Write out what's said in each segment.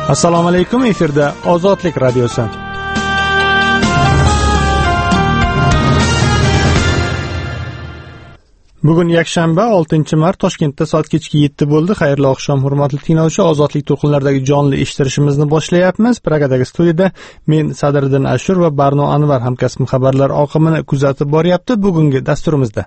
Assalomu alaykum, efirda Ozodlik radiosi. Bugun yakshanba 6-mart, Toshkentda soat kechki 7 bo'ldi. Xayrli oqshom, hurmatli tinglovchi. Ozodlik to'lqinlaridagi jonli eshittirishimizni boshlayapmiz. Pragadagi studiyada men Sadriddin Ashur va Barno Anvar hamkasbim xabarlar oqimini kuzatib boryapti. Bugungi dasturimizda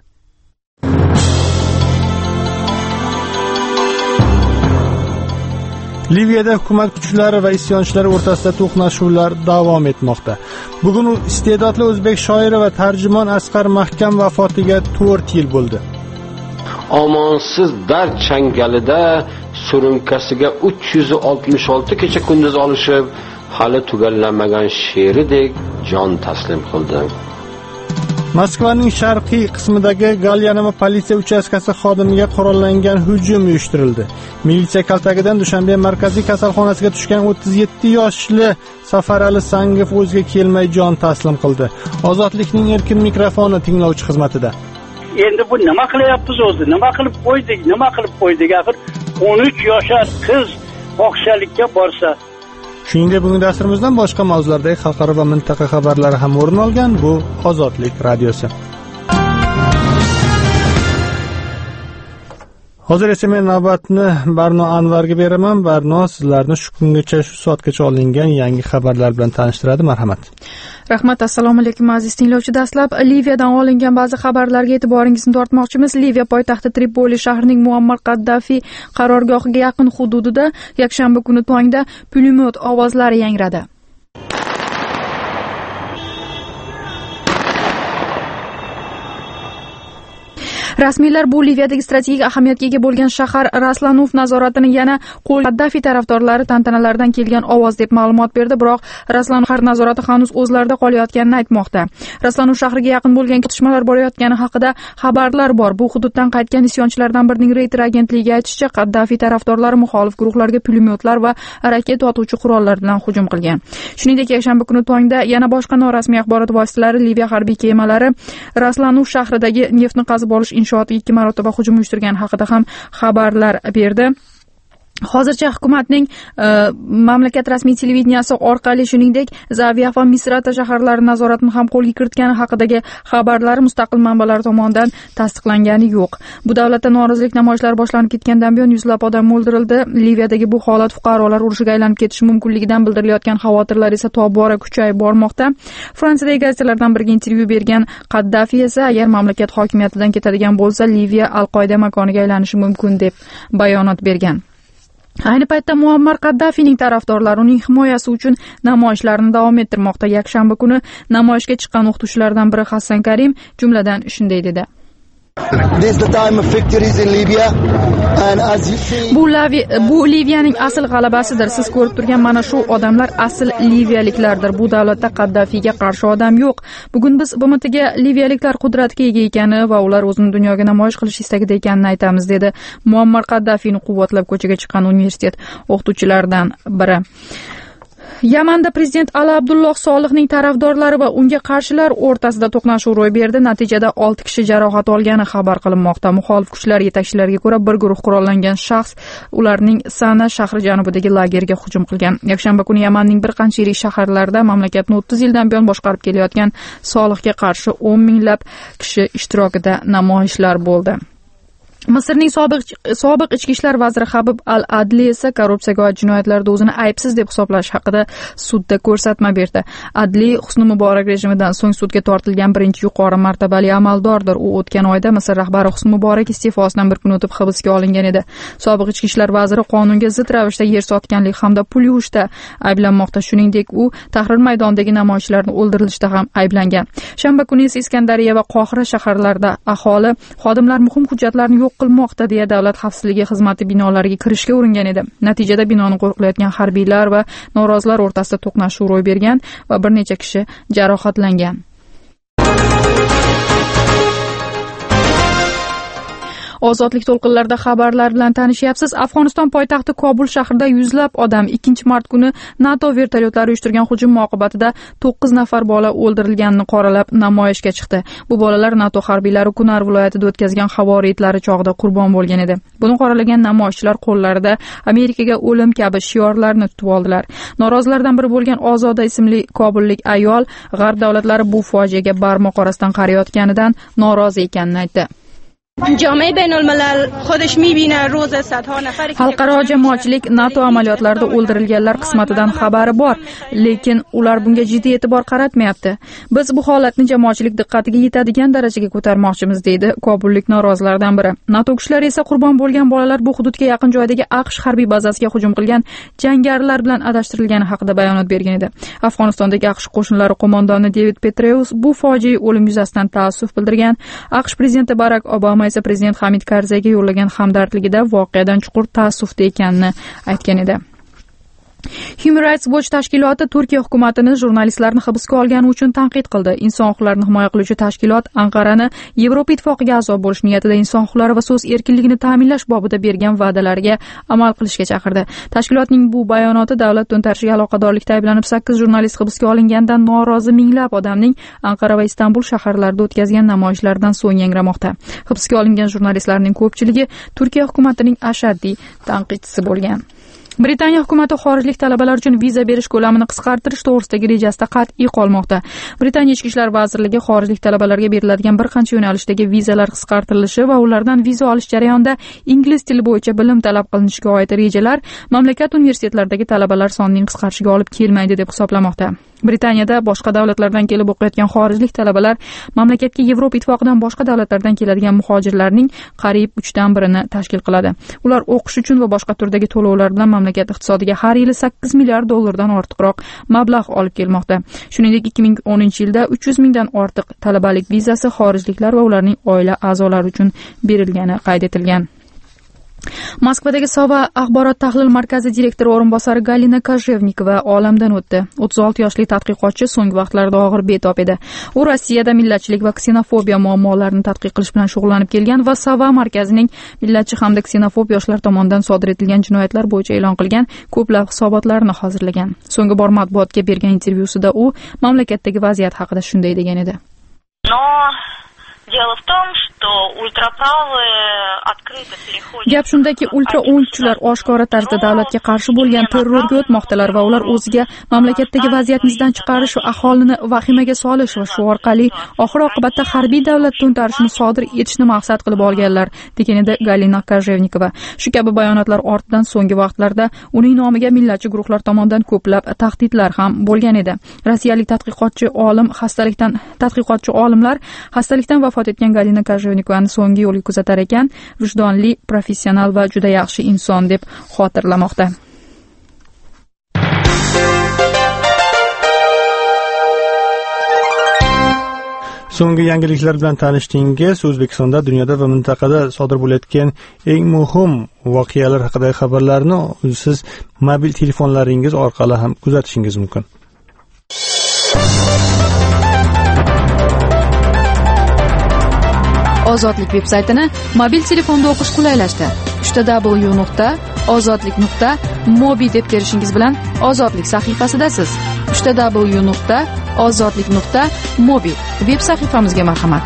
Liviyada hukumat kuchlari va isyonchilar o'rtasida to'qnashuvlar davom etmoqda. Bugun iste'dodli o'zbek shoiri va tarjimon Asqar Mahkam vafotiga 4 yil bo'ldi. Omonsiz dard changalida surunkasiga 366 kecha kunduz olishib, hali tugallamagan she'ridek jon taslim qildi. Moskvaning sharqiy qismidagi Galyanoma politsiya uchastkasi xodimiga qurollangan hujum uyushtirildi. Militsiya kaltagidan Dushanbe markaziy kasalxonasiga tushgan 37 yoshli Safarali Sangov o'ziga kelmay jon taslim qildi. Ozodlikning erkin mikrofoni tinglovchi xizmatida. Endi bu nima qilyapmiz o'zi? Nima qilib qo'ydik? Axir 13 yoshar qiz fohishalikka borsa. Shuningdek, bugun dasturimizdan boshqa mavzulardagi xalqaro va mintaqa xabarlari ham o'rin olgan. Bu Ozodlik radiosi. Hozir esa men navbatni Barno Anvarga beraman. Barno sizlarni shu kungacha, shu soatgacha olingan yangi xabarlar bilan tanishtiradi. Marhamat. Rahmat, assalomu alaykum aziz tinglovchi. Dastlab Liviyadan olingan ba'zi xabarlarga e'tiboringizni tortmoqchimiz. Liviya poytaxti Tripoli shahrining Muammar Qaddafi qarorgohiga yaqin hududida yakshanba kuni tongda pulemyot ovozlari yangradi. Rasmiylar bu Liviyadagi strategik ahamiyatga ega bo'lgan shahar Raslanuf nazoratini yana Qaddafi tarafdorlari tantanalardan kelgan ovoz deb ma'lumot berdi, biroq Raslanuf shahar nazorati hanuz o'zlarida qolayotganini aytmoqda. Raslanuf shahriga yaqin bo'lgan otishmalar borayotgani haqida xabarlar bor. Bu hududdan qaytgan isyonchilardan birining Reuters agentligiga aytishicha, Qaddafi tarafdorlari muxolif guruhlarga pulemyotlar va raket otuvchi qurollar bilan hujum qilgan. Shuningdek, yakshanba kuni tongda yana boshqa norasmiy axborot vositalari Liviya harbiy kemalari Raslanuf shahridagi neftni qazib olish inshooti 2 marotaba hujum uyushtirgani haqida ham xabarlar berdi. Hozircha hukumatning mamlakat rasmiy televideniyasi orqali shuningdek Zaviya va Misrata shaharlari nazoratini ham qo'lga kiritgani haqidagi xabarlar mustaqil manbalar tomonidan tasdiqlangani yo'q. Bu davlatda norozilik namoyishlari boshlanib ketgandan buyon yuzlab odam o'ldirildi. Liviyadagi bu holat fuqarolar urushiga aylanib ketishi mumkinligidan bildirilayotgan xavotirlar esa tobora kuchayib bormoqda. Fransiyadagi gazetalardan biriga intervyu bergan Qaddafi esa agar mamlakat hokimiyatidan ketadigan bo'lsa, Liviya Al-Qoida makoniga aylanishi mumkin deb bayonot bergan. Ayni paytda Muammar Qaddafining tarafdorlari uning himoyasi uchun namoyishlarni davom ettirmoqda. Yakshanba kuni namoyishga chiqqan o'qituvchilardan biri Hassan Karim jumladan shunday dedi. Bu Liviyaning asl g'alabasidir. Siz ko'rib turgan mana shu odamlar asl liviyaliklardir. Bu davlatda Qaddafiga qarshi odam yo'q. Bugun biz BMTga liviyaliklar qudratga ega ekani va ular o'zini dunyoga namoyish qilish istagida ekanini aytamiz, dedi Muammar Qaddafini quvvatlab ko'chaga chiqqan universitet o'qituvchilaridan biri. Yamanda prezident Ali Abdulloh Solihning tarafdorlari va unga qarshilar o'rtasida to'qnashuv ro'y berdi. Natijada 6 kishi jarohat olgani xabar qilinmoqda. Muxolif kuchlar yetakchilariga ko'ra, bir guruh qurollangan shaxs ularning Sana shahri janubidagi lagerga hujum qilgan. Yakshanba kuni Yamanning bir qancha yirik shaharlarida mamlakatni 30 yildan buyon boshqarib kelayotgan Solihga qarshi 10 minglab kishi ishtirokida namoyishlar bo'ldi. Misrning sobiq ichki ishlar vaziri Habib al-Adli esa korrupsiyaga oid jinoyatlarda o'zini aybsiz deb hisoblash haqida sudda ko'rsatma berdi. Adli Husni Muborak rejimidan so'ng sudga tortilgan birinchi yuqori martabali amaldordir. U o'tgan oyda Misr rahbari Husni Muborak iste'fosidan bir kun o'tib hibsga olingan edi. Sobiq ichki ishlar vaziri qonunga zid ravishda yer sotganlik hamda pul yuvishda ayblanmoqda. Shuningdek, u Tahrir maydonidagi namoyishchilarni o'ldirilishda ham ayblangan. Shanba kuni esa Iskandariya va Qohira shaharlarida aholi xodimlar muhim hujjatlarni yo'q qilmoqda deya davlat xavfsizligi xizmati binolariga kirishga uringan edi. Natijada binoni qo'riqlayotgan harbiylar va norozilar o'rtasida to'qnashuv ro'y bergan va bir necha kishi jarohatlangan. Ozodlik to'lqinlarida xabarlar bilan tanishyapsiz. Afg'oniston poytaxti Kobul shahrida yuzlab odam 2-mart kuni NATO vertolyotlari uyushtirgan hujum oqibatida 9 nafar bola o'ldirilganini qoralab namoyishga chiqdi. Bu bolalar NATO harbiylari Kunar viloyatida o'tkazgan havo reydlari chog'ida qurbon bo'lgan edi. Buni qoralagan namoyishchilar qo'llarida Amerikaga o'lim kabi shiorlarni tutib oldilar. Norozilardan biri bo'lgan Ozoda ismli kobullik ayol G'arb davlatlari bu fojiaga barmoq orasidan qarayotganidan norozi ekanini aytdi. Xalqaro jamoatchilik NATO amaliyotlarida o'ldirilganlar qismatidan xabari bor, lekin ular bunga jiddiy e'tibor qaratmayapti. Biz bu holatni jamoatchilik diqqatiga yetadigan darajaga ko'tarmoqchimiz, deydi kobullik norozilardan biri. NATO kuchlari esa qurbon bo'lgan bolalar bu hududga yaqin joydagi AQSh harbiy bazasiga hujum qilgan jangarilar bilan adashtirilgani haqida bayonot bergan edi. Afg'onistondagi AQSh qo'shinlari qo'mondoni David Petraeus bu fojia o'lim yuzasidan taassuf bildirgan. AQSh prezidenti Barak Obama esa prezident Hamid Karzayga yo'llagan hamdardligida voqeadan chuqur taassufda ekanini aytgan edi. Human Rights Watch tashkiloti Turkiya hukumatini jurnalistlarni hibsga olgani uchun tanqid qildi. Inson huquqlarini himoya qiluvchi tashkilot Anqarani Yevropa ittifoqiga a'zo bo'lish niyatida inson huquqlari va so'z erkinligini ta'minlash bobida bergan va'dalariga amal qilishga chaqirdi. Tashkilotning bu bayonoti davlat to'ntarishiga aloqadorlikda ayblanib 8 jurnalist hibsga olingandan norozi minglab odamning Anqara va Istanbul shaharlarida o'tkazgan namoyishlaridan so'ng yangramoqda. Hibsga olingan jurnalistlarning ko'pchiligi Turkiya hukumatining ashaddiy tanqidchisi bo'lgan. Britaniya hukumati xorijlik talabalar uchun viza berish ko'lamini qisqartirish to'g'risidagi rejasida qat'iy qolmoqda. Britaniya Ichki ishlar vazirligi xorijlik talabalarga beriladigan bir qancha yo'nalishdagi vizalar qisqartirilishi va ulardan viza olish jarayonida ingliz tili bo'yicha bilim talab qilinishiga oid rejalar mamlakat universitetlaridagi talabalar sonining qisqarishiga olib kelmaydi deb hisoblamoqda. Britaniyada boshqa davlatlardan kelib o'qiyotgan xorijlik talabalar mamlakatga Yevropa ittifoqidan boshqa davlatlardan keladigan muhojirlarning qariyb 3/1 tashkil qiladi. Ular o'qish uchun va boshqa turdagi to'lovlar bilan mamlakat iqtisodiga har yili 8 milliard dollardan ortiqroq mablag' olib kelmoqda. Shuningdek, 2010-yilda 300 mingdan ortiq talabalik vizasi xorijliklar va ularning oila a'zolari uchun berilgani qayd etilgan. Moskvadagi Sova axborot tahlil markazi direktori o'rinbosari Galina Kajevnikova olamdan o'tdi. 36 yoshli tadqiqotchi so'nggi vaqtlarda og'ir betob edi. U Rossiyada millatchilik va ksenofobiya muammolarini tadqiq qilish bilan shug'ullanib kelgan va Sova markazining millatchi hamda ksenofob yoshlar tomonidan sodir etilgan jinoyatlar bo'yicha e'lon qilgan ko'plab hisobotlarni hozirlagan. So'nggi bor matbuotga bergan intervyusida u mamlakatdagi vaziyat haqida shunday degan edi. Gap shundaki, ultra o'ngchilar oshkora tarzda davlatga qarshi bo'lgan terrorga o'tmoqdalar va ular o'ziga mamlakatdagi vaziyatni izdan chiqarish va aholini vahimaga solish va shu orqali oxir oqibatda harbiy davlat to'ntarishini sodir etishni maqsad qilib olganlar, degan edi Galina Kajevnikova. Shu kabi bayonotlar ortidan so'nggi vaqtlarda uning nomiga millatchi guruhlar tomonidan ko'plab tahdidlar ham bo'lgan edi. Rossiyalik tadqiqotchi olimlar xastalikdan vafot etgan Galina Kajevnikovani so'nggi yo'lga kuzatar ekan, vijdonli, professional va juda yaxshi inson deb xotirlamoqda. So'nggi yangiliklar bilan tanishdingiz. O'zbekistonda, dunyoda va mintaqada sodir bo'layotgan eng muhim voqealar haqidagi xabarlarni siz mobil telefonlaringiz orqali ham kuzatishingiz mumkin. Ozodlik veb-saytini mobil telefonda o'qish qulaylashdi. www.ozodlik.mobi deb terishingiz bilan Ozodlik sahifasidasiz. www.ozodlik.mobi veb sahifamizga marhamat.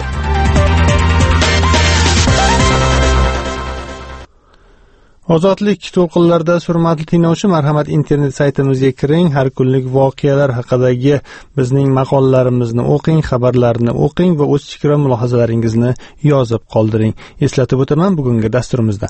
Ozodlik to'lqinlarida hurmatli tinglovchi, marhamat internet saytimizga kiring, har kunlik voqealar haqidagi bizning maqolalarimizni o'qing, xabarlarni o'qing va o'z fikr va mulohazalaringizni yozib qoldiring. Eslatib o'taman, bugungi dasturimizda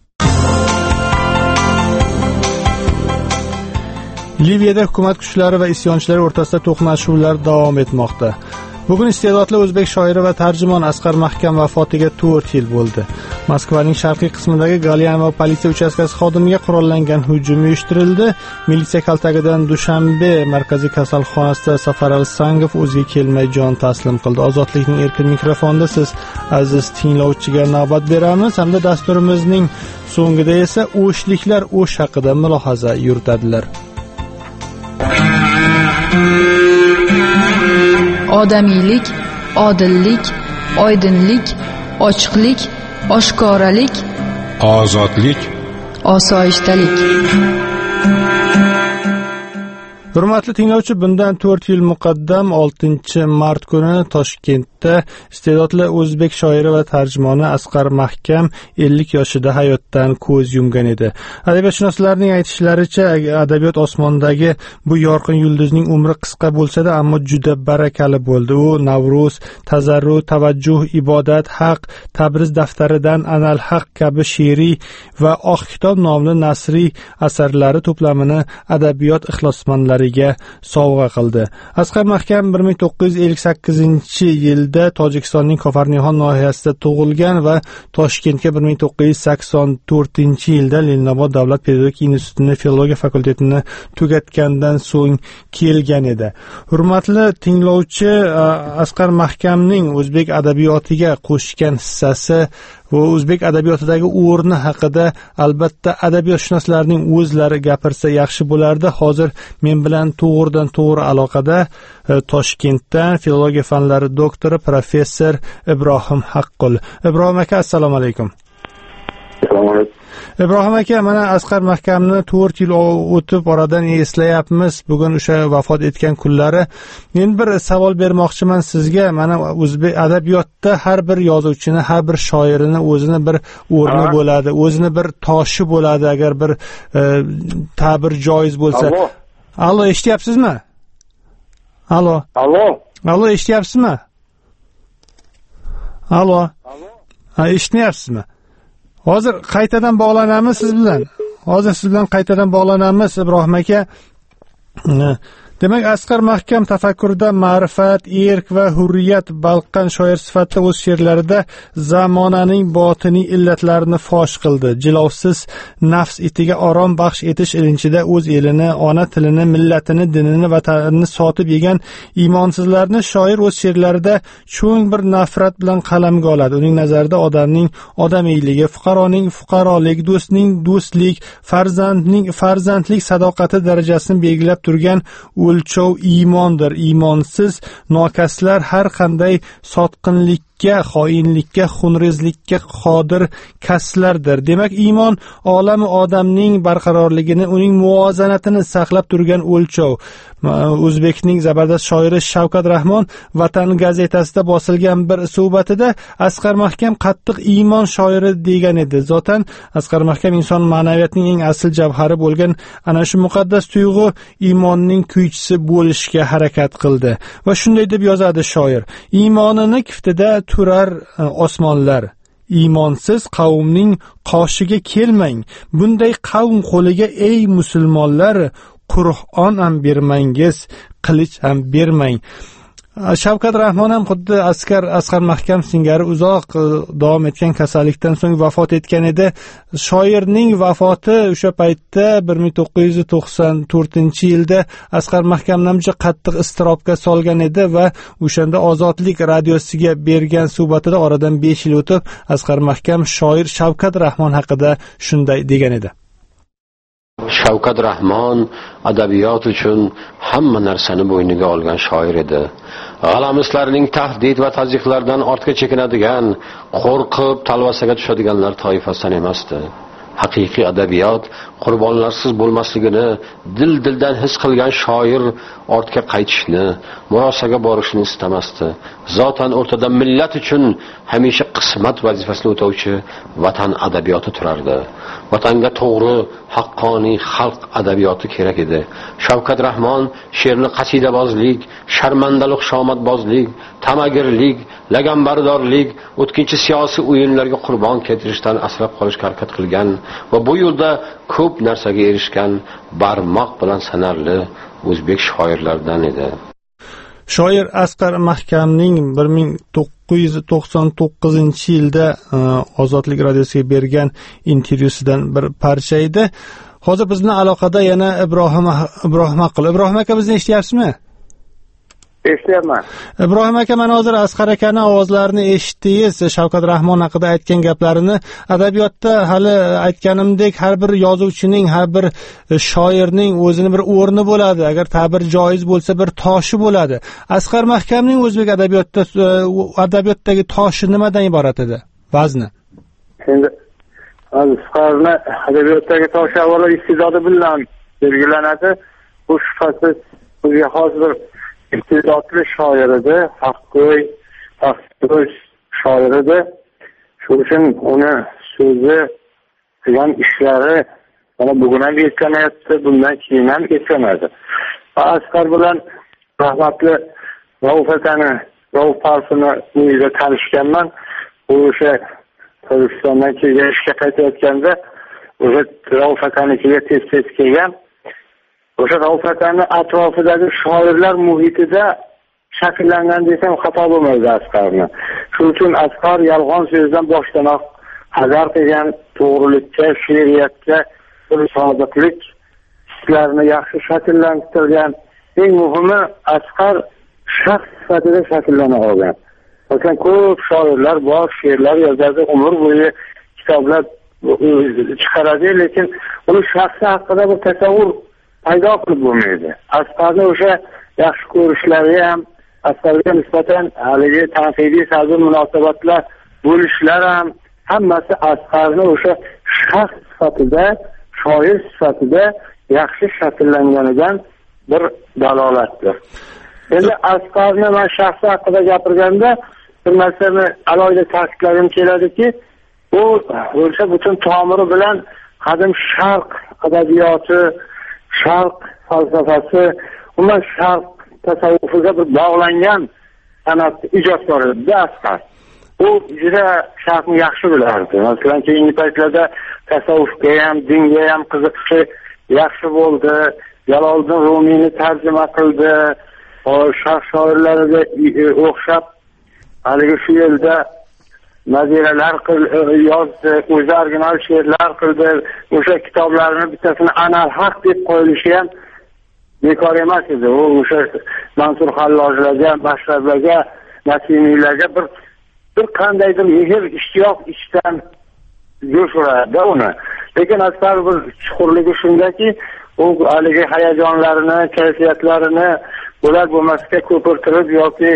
Liviyada hukumat kuchlari va isyonchilar o'rtasida to'qnashuvlar davom etmoqda. Bugun iste'dodli o'zbek shoiri va tarjimon Asqar Mahkam vafotiga 4 yil bo'ldi. Moskvaning sharqiy qismidagi Galyanova politsiya uchastkasi xodimiga qurollangan hujum uyushtirildi. Militsiya kaltagidan Dushanbe markaziy kasalxonasida Safar Al-Sangov o'ziga kelmay jon taslim qildi. Ozodlikning erkin mikrofonida siz aziz tinglovchiga navbat beramiz hamda dasturimizning so'ngida esa o'shliklar o'sh haqida mulohaza yuritadilar. Odamiylik, odillik, oydinlik, ochiqlik, oshkoralik, ozodlik, osoyishtalik. Hurmatli tinglovchi, bundan 4 yil muqaddam 6-mart kuni Toshkentda iste'dodli o'zbek shoiri va tarjimoni Asqar Mahkam 50 yoshida hayotdan ko'z yumgan edi. Adabiyotshunoslarning aytishlaricha, adabiyot osmonidagi bu yorqin yulduzning umri qisqa bo'lsa-da, ammo juda barakali bo'ldi. U Navruz, Tazarru, Tavajjuh, Ibodat, Haq, Tabriz daftaridan Anal Haq kabi she'riy va Oq kitob nomli nasriy asarlari to'plamini adabiyot ixlosmandlariga sovg'a qildi. Asqar Mahkam 1958-yilda Tojikistonning Kofarnihon nohiyasida tug'ilgan va Toshkentga 1984-yilda Leninobod davlat pedagogik institutini filologiya fakultetini tugatgandan so'ng kelgan edi. Hurmatli tinglovchi, Asqar Mahkamning o'zbek adabiyotiga qo'shgan hissasi va o'zbek adabiyotidagi o'rni haqida albatta adabiyotshunoslarning o'zlari gapirsa yaxshi bo'lardi. Hozir men bilan to'g'ridan to'g'ri aloqada Toshkentdan filologiya fanlari doktori professor Ibrohim Haqqul. Ibrohim aka, assalomu alaykum. Assalomu alaykum. Ibrohim aka, mana Asqar Mahkamni 4 yil o'tib oradan eslayapmiz. Bugun o'sha vafot etgan kunlari. Men bir savol bermoqchiman sizga. Mana o'zbek adabiyotda har bir yozuvchini, har bir shoirini o'zini bir o'rni bo'ladi, o'zini bir toshi bo'ladi, agar bir ta'bir joiz bo'lsa. Allo, eshityapsizmi? Allo. Allo, eshityapsizmi? Allo. Eshitmayapsizmi? Hozir qaytadan bog'lanamiz siz bilan. Qaytadan bog'lanamiz Ibrohim aka. Demak, Asqar Mahkam tafakkurda ma'rifat, erk va hurriyat balqqan shoir sifatida o'z she'rlarida zamonaning botiniy illatlarini fosh qildi. Jilovsiz nafs itiga orom baxsh etish ilinchida o'z elini, ona tilini, millatini, dinini, vatanini sotib yegan iymonsizlarni shoir o'z she'rlarida cho'ng bir nafrat bilan qalamga oladi. Uning nazarida odamning odamiyligi, fuqaroning fuqarolik, do'stning do'stlik, farzandlik sadoqati darajasini belgilab turgan o'lchov iymondir. Iymonsiz nokaslar har qanday sotqinlikka, xoinlikka, xunrezlikka qodir kaslardir. Demak, iymon olami odamning barqarorligini, uning muvozanatini saqlab turgan o'lchov. O'zbekning zabardast shoiri Shavkat Rahmon Vatan gazetasida bosilgan bir suhbatida Asqar Mahkam qattiq iymon shoiri degan edi. Zotan Asqar Mahkam inson ma'naviyatining eng asl javhari bo'lgan ana shu muqaddas tuyg'u iymonning kuychisi bo'lishga harakat qildi. Va shunday deb yozadi shoir: iymonini kiftida turar osmonlar. Iymonsiz qavmning qoshiga kelmang. Bunday qavm qo'liga ey musulmonlar, Qur'on ham bermangiz, qilich ham bermang. Shavkat Rahmon ham xuddi Asqar Mahkam singari uzoq davom etgan kasallikdan so'ng vafot etgan edi. Shoirning vafoti o'sha paytda 1994-yilda Asqar Mahkamni juda qattiq iztirobga solgan edi va o'shanda Ozodlik radiosiga bergan suhbatida oradan 5 yil o'tib Asqar Mahkam shoir Shavkat Rahmon haqida shunday degan edi: Shavkat Rahmon adabiyot uchun hamma narsani bo'yniga olgan shoir edi. G'alamislarning tahdid va tazyiqlardan ortga chekinadigan, qo'rqib talvasaga tushadiganlar toifasidan emasdi. Haqiqiy adabiyot qurbonlarsiz bo'lmasligini dildan his qilgan shoir ortga qaytishni, murosaga borishni istamasdi. Zotan o'rtada millat uchun hamisha qismat vazifasini o'tovchi vatan adabiyoti turardi. Vatanga to'g'ri, haqqoniy xalq adabiyoti kerak edi. Shavkat Rahmon she'rni qasidabozlik, sharmandalik, xushomadbozlik, tamagirlik, laganbardorlik, o'tkinchi siyosiy o'yinlarga qurbon keltirishdan asrab qolishga harakat qilgan va bu yo'lda ko'p narsaga erishgan barmoq bilan sanarli o'zbek shoirlaridan edi. Shoir Asqar Mahkamning 1999-yilda Ozodlik radiosiga bergan intervyusidan bir parcha edi. Hozir biz bilan aloqada yana Ibrohim Haqqul. Ibrohim aka, bizni eshityapsizmi? Eshityapman. Ibrohim aka, mana hozir Asqar akani ovozlarini eshitdingiz, Shavkat Rahmon haqida aytgan gaplarini. Adabiyotda hali aytganimdek har bir yozuvchining, har bir shoirning o'zini bir o'rni bo'ladi. Agar ta'bir joiz bo'lsa, bir toshi bo'ladi. Asqar Mahkamning o'zbek adabiyotdagi toshi nimadan iborat edi? Vazni. endi Asqarni adabiyotdagi toshavola iste'dodi bilan belgilanadi. Bu shubhasiz o'ziga xos bir iste'dodli shoir edi, haqgo'y shoir edi. Shuning uchun uni so'zi degan ishlari mana bugun ham yetkazayapti, bundan keyin ham yetkazadi. Asqar bilan rahmatli Rauf akani, Rauf Parfini uyida tanishganman. U o'sha Tojikistondan kelgan ishga qaytayotganda o'sha Rauf akaniga tez kelgan. O'sha Rauf akani atrofidagi shoirlar muhitida shakllangan desam xato bo'lmaydi Asqarni. Shuning uchun Asqar yolg'on so'zdan boshdanoq hazar qilgan, to'g'rilikka, she'riyatga bir sodiqlik hislarini yaxshi shakllantirgan. Eng muhimi Asqar shaxs sifatida shakllana olgan. Masalan, ko'p shoirlar bor, she'rlar yozadi, umr bo'yi kitoblar chiqaradi, lekin uning shaxsi haqida bir tasavvur paydo qilib bo'lmaydi. Asqarni o'sha yaxshi ko'rishlari ham, Asqarga nisbatan haligi tanqidiy salbiy munosabatlar bo'lishlar ham hammasi Asqarni o'sha shaxs sifatida, shoir sifatida yaxshi shakllanganidan bir dalolatdir. Endi Asqarni men shaxsi haqida gapirganda bir narsani alohida ta'kidlagim keladiki, u o'sha butun tomiri bilan qadim sharq adabiyoti, sharq falsafasi, umuman sharq tasavvufiga bir bog'langan san'at ijodkori edi Asqar. U juda sharqni yaxshi bilardi. Masalan, keyingi paytlarda tasavvufga ham, dinga ham qiziqishi yaxshi bo'ldi. Jaloliddin Rumiyni tarjima qildi. Sharq shoirlariga o'xshab haligi shu yerda naziralar yozdi, o'zi original she'rlar qildi. O'sha kitoblarini bittasini Anal Haq deb qo'yilishi ham bekor emas edi. U o'sha Mansur Hallojlarga, Mashrablarga, Nasimiylarga bir qandaydir mehr, ishtiyoq ichdan jo'sh uradi uni. Lekin Asqar bir chuqurligi shundaki, u haligi hayajonlarini, kayfiyatlarini ular bo'lmasga ko'pirtirib yoki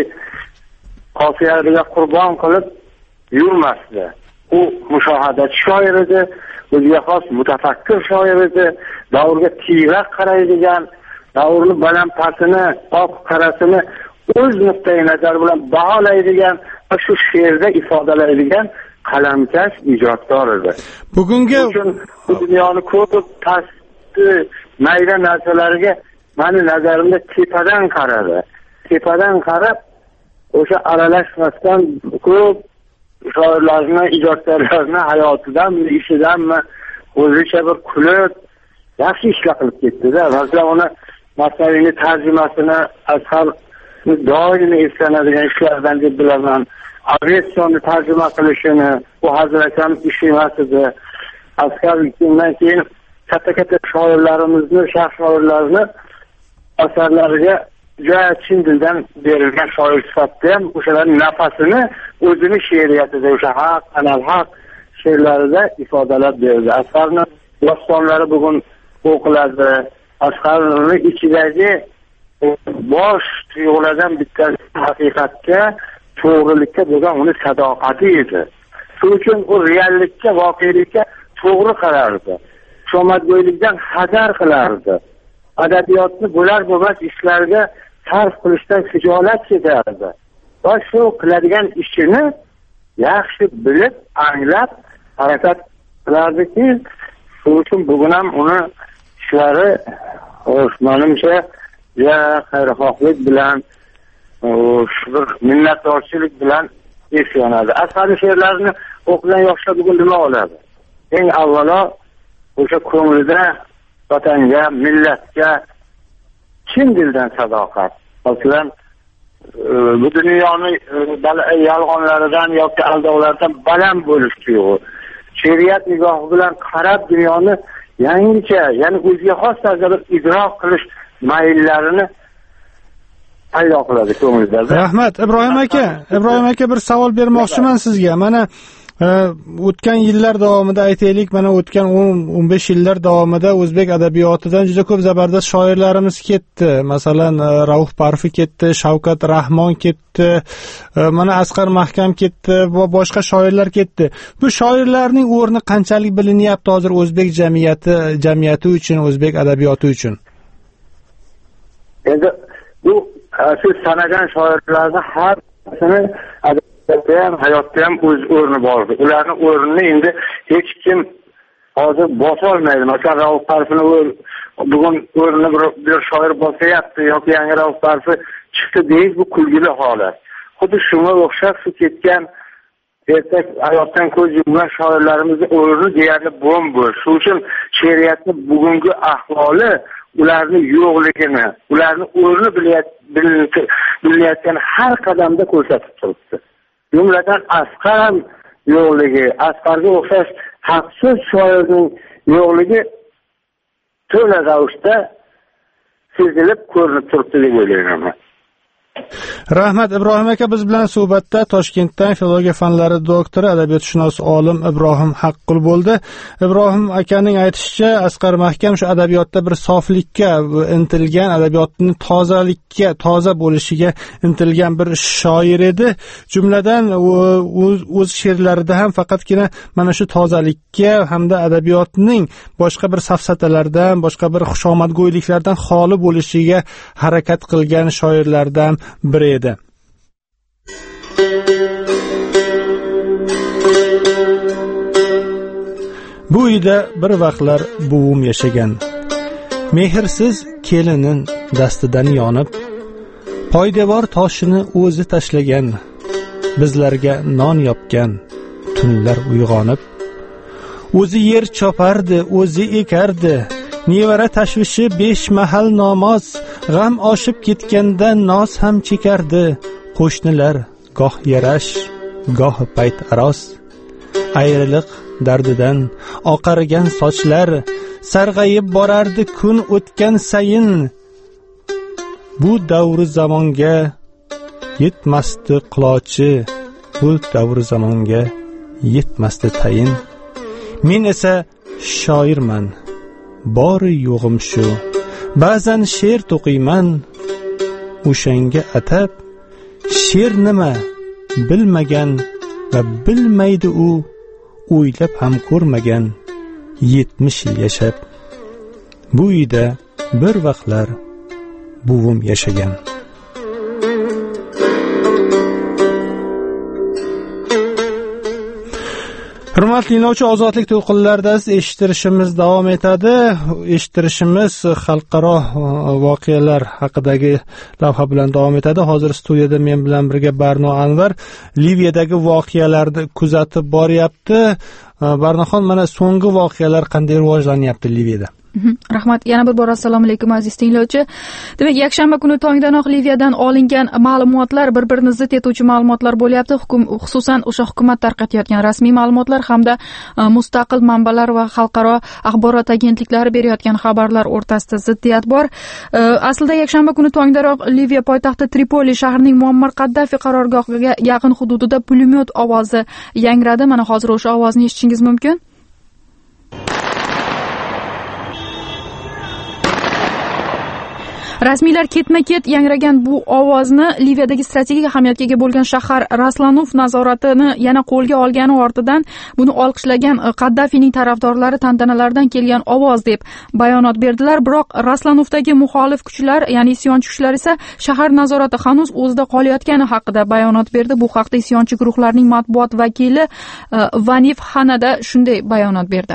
qofiyalariga qurbon qilib yurmasdi. U mushohadachi shoir edi, o'ziga xos mutafakkir shoir edi, davrga tiyrak qaraydigan, davrni baland-pastini, oq qarasini o'z nuqtai nazar bilan baholaydigan va shu she'rda ifodalaydigan qalamkash ijodkor edi. Bugungi bu dunyoni ko'p pastki mayda narsalarga meni nazarimda tepadan qaradi. Tepadan qarab, o'sha aralashmasdan ko'p shoirlarni, ijodkorlarni hayotidanmi, ishidanmi o'zicha bir kulib, yaxshi ishlar qilib ketdi-da. Masalan, uni Masnaviyni tarjimasini Asqar doimiy eslanadigan ishlardan deb bilaman. Aviatsiyonni tarjima qilishini, bu hazrakam ish emas edi. Asqar undan keyin katta shoirlarimizni, sharq shoirlarini asarlariga juda chin dildan berilgan shoir sifatida ham o'shalarning nafasini o'zini she'riyatida, o'sha haq, anal haq she'rlarida ifodalab berdi. Asqarning dostonlari bugun o'qiladi. Asqarning ichidagi bosh tuyg'ulardan bittasi haqiqatga, to'g'rilikka bo'lgan uni sadoqati edi. Shuning uchun u reallikka, voqelikka to'g'ri qarardi. Shomadgo'ylikdan hazar qilardi. Adabiyotni bo'lar-bo'lmas ishlarga sarf qilishdan xijolat chekardi. Va shu qiladigan ishini yaxshi bilib, anglab, harakat qilardiki, shuning uchun bugun ham uni ishlari menimcha xayrixohlik bilan, bir minnatdorchilik bilan eslanadi. Asqarning she'rlarini o'qigan yoshlar bugun nima oladi? Eng avvalo o'sha ko'nglida vatanga, millatga chin dildan sadoqat. Masalan, bu dunyoni yolg'onlaridan yoki aldovlardan baland bo'lish tuyg'u. She'riyat nigohi bilan qarab dunyoni yangicha, ya'ni o'ziga xos tarzda bir idrok qilish mayllarini paydo qiladi ko'ngilda. Rahmat, Ibrohim aka bir savol bermoqchiman sizga. Mana O'tgan yillar davomida aytaylik, mana o'tgan 10-15 yillar davomida o'zbek adabiyotidan juda ko'p zabardast shoirlarimiz ketdi. Masalan, Rauf Parfi ketdi, Shavkat Rahmon ketdi, mana Asqar Mahkam ketdi va boshqa shoirlar ketdi. Bu shoirlarning o'rni qanchalik bilinyapti hozir o'zbek jamiyati uchun, o'zbek adabiyoti uchun? Endi bu siz sanagan shoirlarning hammasini adabiyotda ham, hayotda ham o'z o'rni bor. Ularni o'rnini endi hech kim hozir bosa olmaydi. Masalan, Rauf Parfini bugun o'rnini bir shoir bosyapti yoki yangi Rauf Parfi chiqdi deyish bu kulgili holat. Xuddi shunga o'xshab shu ketgan ertak hayotdan ko'z yumgan shoirlarimizning o'rni deyarli bo'm-bo'sh. Shuning uchun she'riyatni bugungi ahvoli ularni yo'qligini, ularni o'rni bilinayotgan har qadamda ko'rsatib turibdi. Jumladan Asqar ham yo'qligi, Asqarga o'xshash haqsiz shoirning yo'qligi to'la ravishda sezilib ko'rinib turibdi deb o'ylayman. Rahmat. Ibrohim aka biz bilan suhbatda Toshkentdan filologiya fanlari doktori, adabiyotshunos olim Ibrohim Haqqul bo'ldi. Ibrohim akaning aytishicha, Asqar Mahkam shu adabiyotda bir soflikka intilgan, adabiyotning toza bo'lishiga intilgan bir shoir edi. Jumladan o'z she'rlarida ham faqatgina mana shu tozalikka hamda adabiyotning boshqa bir safsatalardan, boshqa bir xushomadgo'yliklardan xoli bo'lishiga harakat qilgan shoirlardan biri edi. Bu uyda bir vaqtlar buvim yashagan. Mehrsiz kelining dastidan yonib, poydevor toshini o'zi tashlagan. Bizlarga non yopgan tunlar uyg'onib, o'zi yer chopardi, o'zi ekardi. Nevara tashvishi 5 mahal namoz, g'am oshib ketganda noz ham chekardi. Qo'shnilar goh yarash, goh payt aros, ayriliq dardidan oqargan sochlar sarg'ayib borardi kun o'tgan sayin. Bu davr zamonga yetmasdi qulochi, bu davr zamonga yetmasdi tayin. Men esa shoirman, bori yo'g'im shu. Ba'zan she'r to'qiyman, o'shanga atab. She'r nima bilmagan va bilmaydi u, o'ylab ham ko'rmagan 70 yil yashab. Bu uyda bir vaqtlar buvim yashagan. Hurmatli dinlovchi, ozodlik to'lqinlarida eshittirishimiz davom etadi. Eshittirishimiz xalqaro voqealar haqidagi lavha bilan davom etadi. Hozir studiyada men bilan birga Barno Anvar Liviyadagi voqealarni kuzatib boryapti. Barnoxon, mana so'nggi voqealar qanday rivojlanyapti Liviyada? Rahmat. Yana bir bor assalomu alaykum aziz tinglovchi. Demak, yakshanba kuni tongdanoq Liviyadan olingan ma'lumotlar bir-birini zid etuvchi ma'lumotlar bo'lyapti. Xususan o'sha hukumat tarqatayotgan rasmiy ma'lumotlar hamda mustaqil manbalar va xalqaro axborot agentliklari berayotgan xabarlar o'rtasida ziddiyat bor. Aslida yakshanba kuni tongdanoq Liviya poytaxti Tripoli shahrining Muammar Qaddafi qarorgohiga yaqin hududida pulemyot ovozi yangradi. Mana hozir o'sha ovozni eshitishingiz mumkin. Rasmiylar ketma-ket yangragan bu ovozni Liviyadagi strategik ahamiyatga ega bo'lgan shahar Raslanuf nazoratini yana qo'lga olgani ortidan buni olqishlagan Qaddafining tarafdorlari tantanalardan kelgan ovoz deb bayonot berdilar. Biroq Raslanufdagi muxolif kuchlar, ya'ni isyonchi kuchlar esa shahar nazorati hanuz o'zida qolayotgani haqida bayonot berdi. Bu haqda isyonchi guruhlarning matbuot vakili Vanif Xanada shunday bayonot berdi.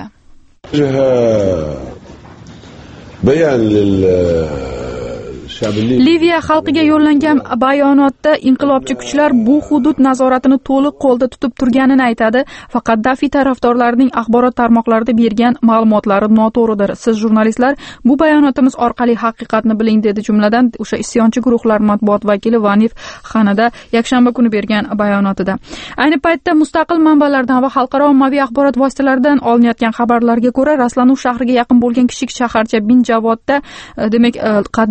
Liviya xalqiga yo'llangan bayonotda inqilobchi kuchlar bu hudud nazoratini to'liq qo'lda tutib turganini aytadi. Faqat Qaddafi tarafdorlarining axborot tarmoqlarida bergan ma'lumotlari noto'g'ridir. Siz jurnalistlar bu bayonotimiz orqali haqiqatni biling dedi. Jumladan o'sha isyonchi guruhlar matbuot vakili Vanif Xanada yakshanba kuni bergan bayonotida. Ayni paytda mustaqil manbalardan va xalqaro ommaviy axborot vositalaridan olinayotgan xabarlarga ko'ra, Raslanuf shahriga yaqin bo'lgan kichik shaharcha Bin Javodda demak Qaddafiga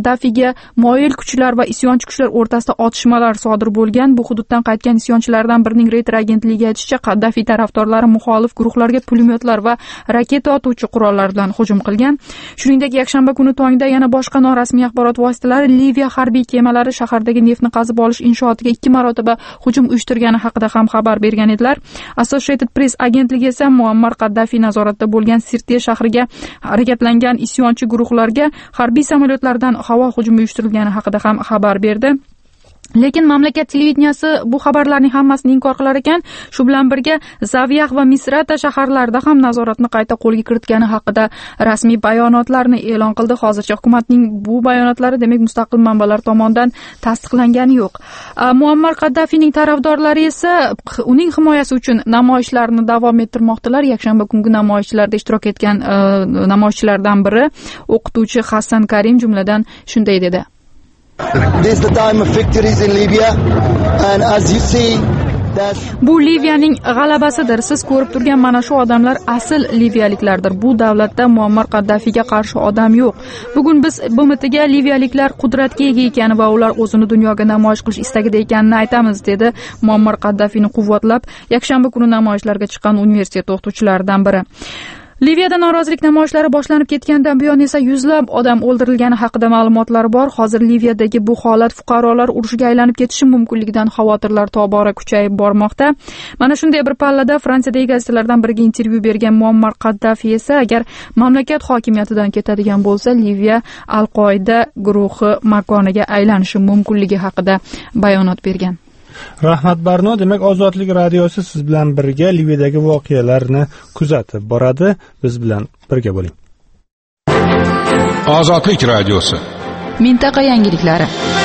moyil kuchlar va isyonchi kuchlar o'rtasida otishmalar sodir bo'lgan. Bu hududdan qaytgan isyonchilardan birining Reuters agentligiga aytishicha, Qaddafiy tarafdorlari muxolif guruhlarga pulemyotlar va raketa otuvchi qurollar bilan hujum qilgan. Shuningdek, yakshanba kuni tongda yana boshqa norasmiy axborot vositalari Liviya harbiy kemalari shahardagi neftni qazib olish inshootiga 2 marotaba hujum uyushtirgani haqida ham xabar bergan edilar. Associated Press agentligi esa Muammar Qaddafiy nazoratida bo'lgan Sirte shahriga harakatlangan isyonchi guruhlarga harbiy samolyotlardan havo hujumi uyushtirilgani haqida ham xabar berdi. Lekin mamlakat televideniyasi bu xabarlarning hammasini inkor qilar ekan. Shu bilan birga Zaviyah va Misrata shaharlarida ham nazoratni qayta qo'lga kiritgani haqida rasmiy bayonotlarni e'lon qildi. Hozircha hukumatning bu bayonotlari demak mustaqil manbalar tomonidan tasdiqlangani yo'q. Muammar Qaddafiyning tarafdorlari esa uning himoyasi uchun namoyishlarni davom ettirmoqdalar. Yakshanba kungi namoyishlarda ishtirok etgan namoyishchilardan biri o'qituvchi Hassan Karim jumladan shunday dedi: This is the time of victories in Libya, and as you see, bu Liviyaning g'alabasidir. Siz ko'rib turgan mana shu odamlar asl liviyaliklardir. Bu davlatda Muammar Qaddafiyga qarshi odam yo'q. Bugun biz BMTga liviyaliklar qudratga ega ekani va ular o'zini dunyoga namoyish qilish istagida ekanini aytamiz, dedi Muammar Qaddafiyni quvvatlab yakshanba kuni namoyishlarga chiqqan universitet o'qituvchilaridan biri. Liviyada norozilik namoyishlari boshlanib ketgandan buyon esa yuzlab odam o'ldirilgani haqida ma'lumotlar bor. Hozir Liviyadagi bu holat fuqarolar urushiga aylanib ketishi mumkinligidan xavotirlar tobora kuchayib bormoqda. Mana shunday bir pallada Fransiyadagi gazetalardan biriga intervyu bergan Muammar Qaddafiy esa agar mamlakat hokimiyatidan ketadigan bo'lsa, Liviya Al-Qoida guruhi makoniga aylanishi mumkinligi haqida bayonot bergan. Rahmat Barno, demak Ozodlik radiosi siz bilan birga Liviyadagi voqealarni kuzatib boradi. Biz bilan birga bo'ling. Ozodlik radiosi. Mintaqa yangiliklari.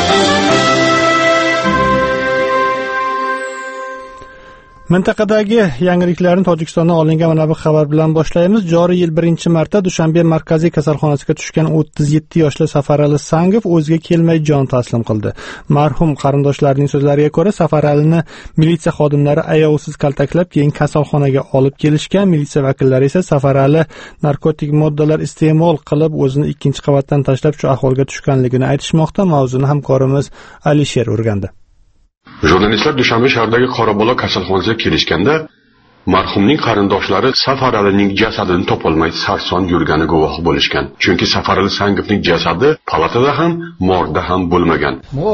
Mintaqadagi yangiliklarni Tojikistondan olingan mana bu xabar bilan boshlaymiz. Joriy yil 1-marta Dushanbe markaziy kasalxonasiga tushgan 37 yoshli Safarali Sangov o'ziga kelmay jon taslim qildi. Marhum qarindoshlarining so'zlariga ko'ra, Safaralini militsiya xodimlari ayovsiz kaltaklab, keyin kasalxonaga olib kelishgan. Militsiya vakillari esa Safarali narkotik moddalar iste'mol qilib, o'zini 2-qavatdan tashlab shu ahvolga tushganligini aytishmoqda. Mavzuni hamkorimiz Alisher o'rgandi. Jurnalistlar Dushanbe shahridagi Qorabola kasalxonasiga kelishganda, marhumning qarindoshlari Safaralining jasadini topolmay sarson yurgani guvoh bo'lishgan. Chunki Safarali Sangovning jasadi palatada ham, morgda ham bo'lmagan.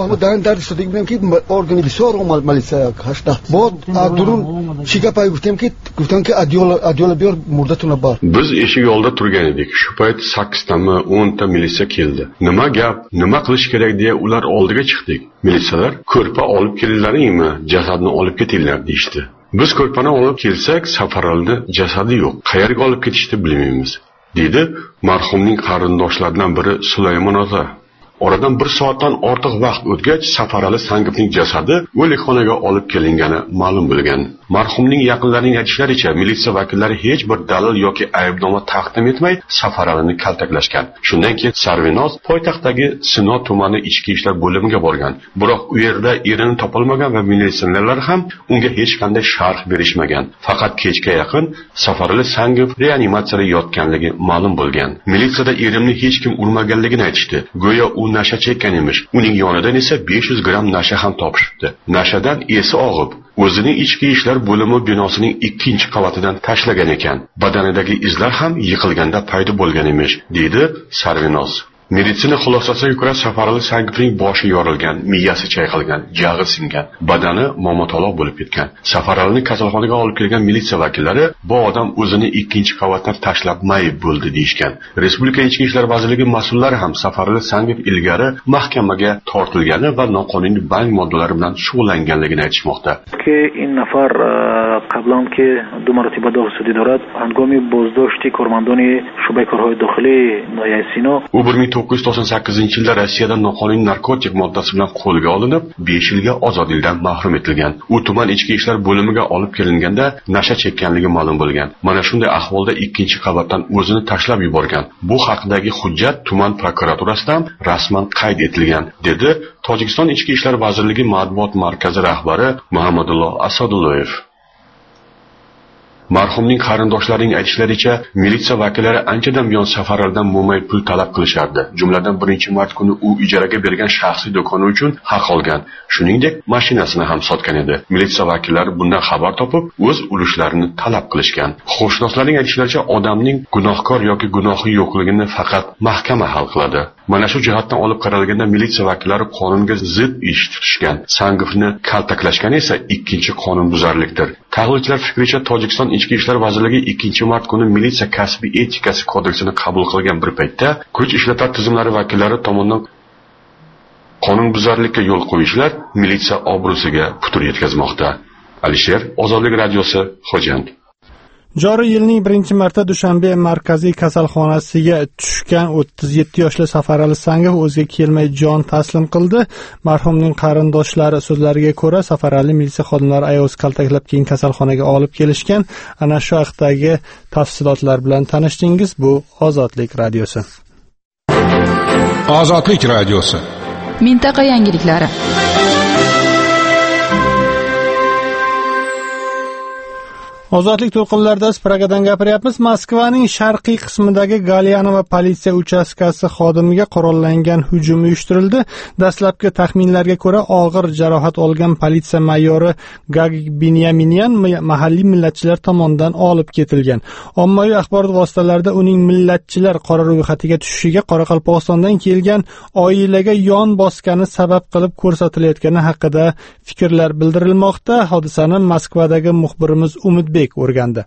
Biz eshik oldida turgan edik. Shu payt 8 tami, 10 ta militsiya keldi. Nima gap, nima qilish kerak deya ular oldiga chiqdik. Militsiyalar ko'rpa olib kelinglarmi, jasadni olib ketinglar deydi. Biz ko'rpani olib kelsak, Safaralni jasadi yo'q. Qayerga olib ketishni bilmaymiz, dedi marhumning qarindoshlaridan biri Sulaymon ota. Oradan 1 soatdan ortiq vaqt o'tgach, Safarali Sangovning jasadi o'likxonaga olib kelingani ma'lum bo'lgan. Marhumning yaqinlarining aytishlaricha, militsiya vakillari hech bir dalil yoki aybnoma taqdim etmay Safaralini kaltaklashgan. Shundan keyin Sarvinoz poytaxtdagi Sinov tumani ichki ishlar bo'limiga borgan. Biroq u yerda erini topolmagan va militsionerlar ham unga hech qanday sharh berishmagan. Faqat kechga yaqin Safarali Sangov reanimatsiyada yotganligi ma'lum bo'lgan. Militsiyada erimni hech kim urmaganligini aytishdi. Go'yo u nasha chekkan emish. Uning yonidan esa 500 gram nasha ham topishibdi. Nashadan esi og'ib, o'zining ichki ishlar bo'limi binosining 2-qavatidan tashlagan ekan. Badanidagi izlar ham yiqilganda paydo bo'lgan emish, dedi Sarvinoz. Meditsina xulosasiga ko'ra, Safarali Sangovning boshi yorilgan, miyasi chayqalgan, jag'i singan, badani momotoloq bo'lib ketgan. Safaralini kasalxonaga olib kelgan militsiya vakillari bu odam o'zini 2-qavatdan tashlab mayib bo'ldi deyishgan. Respublika ichki ishlar vazirligi mas'ullari ham Safarali Sangov ilgari mahkamaga tortilgani va noqonuniy bank moddalari bilan shug'ullanganligini aytishmoqda. این نفر قبلا که 2 مرتبه داخل سودی دارد هنگامی بازداشت کارمندان شعبه کارهای داخلی ناحیه سینا 1998-yilda Rossiyada noqonuniy narkotik moddasi bilan qo'lga olinib, 5 yilga ozodlikdan mahrum etilgan. U tuman ichki ishlar bo'limiga olib kelinganda nasha chekkanligi ma'lum bo'lgan. Mana shunday ahvolda 2-qavatdan o'zini tashlab yuborgan. Bu haqidagi hujjat tuman prokuraturasidan rasman qayd etilgan, dedi Tojikiston ichki ishlar vazirligi matbuot markazi rahbari Muhammadulloh Asadullayev. Marhumning qarindoshlarining aytishlaricha, militsiya vakillari anchadan buyon safarlardan mo'may pul talab qilishardi. Jumladan 1-mart kuni u ijaraga bergan shaxsiy do'koni uchun haq olgan. Shuningdek, mashinasini ham sotgan edi. Militsiya vakillari bundan xabar topib, o'z ulushlarini talab qilishgan. Huquqshunoslarning aytishlaricha, odamning gunohkor yoki gunohi yo'qligini faqat mahkama hal qiladi. Mana shu jihatdan olib qaralganda militsiya vakillari qonunga zid ish tutishgan. Sangovni kaltaklashgani esa ikkinchi qonunbuzarlikdir. Tahlilchilar fikricha, Tojikiston Ichki ishlar vazirligi 2-mart kuni militsiya kasbiy etikasi kodeksini qabul qilgan bir paytda kuch ishlatar tizimlari vakillari tomonidan qonunbuzarlikka yo'l qo'yishlar militsiya obro'siga putur yetkazmoqda. Alisher, Ozodlik radiosi, Xo'jand. Joriy yilning 1-marta Dushanbe markaziy kasalxonasiga tushgan 37 yoshli Safarali Sangov o'ziga kelmay jon taslim qildi. Marhumning qarindoshlari so'zlariga ko'ra, Safarali militsiya xodimlari ayovsiz kaltaklab keyin kasalxonaga olib kelishgan. Ana shu haqdagi tafsilotlar bilan tanishdingiz. Bu Ozodlik radiosi. Ozodlik radiosi. Mintaqa yangiliklari. Ozodlik to'lqinlarida Pragadan gapiryapmiz. Moskvaning sharqiy qismidagi Galyanova politsiya uchastkasi xodimiga qurollangan hujum uyushtirildi. Dastlabki taxminlarga ko'ra, og'ir jarohat olgan politsiya mayori Gagik Binyaminyan mahalliy millatchilar tomonidan olib ketilgan. Ommaviy axborot vositalarida uning millatchilar qora ro'yxatiga tushishiga Qoraqalpog'istondan kelgan oilaga yon bosgani sabab qilib ko'rsatilayotgani haqida fikrlar bildirilmoqda. Hodisani Moskvadagi muxbirimiz Umidbek o'rgandi.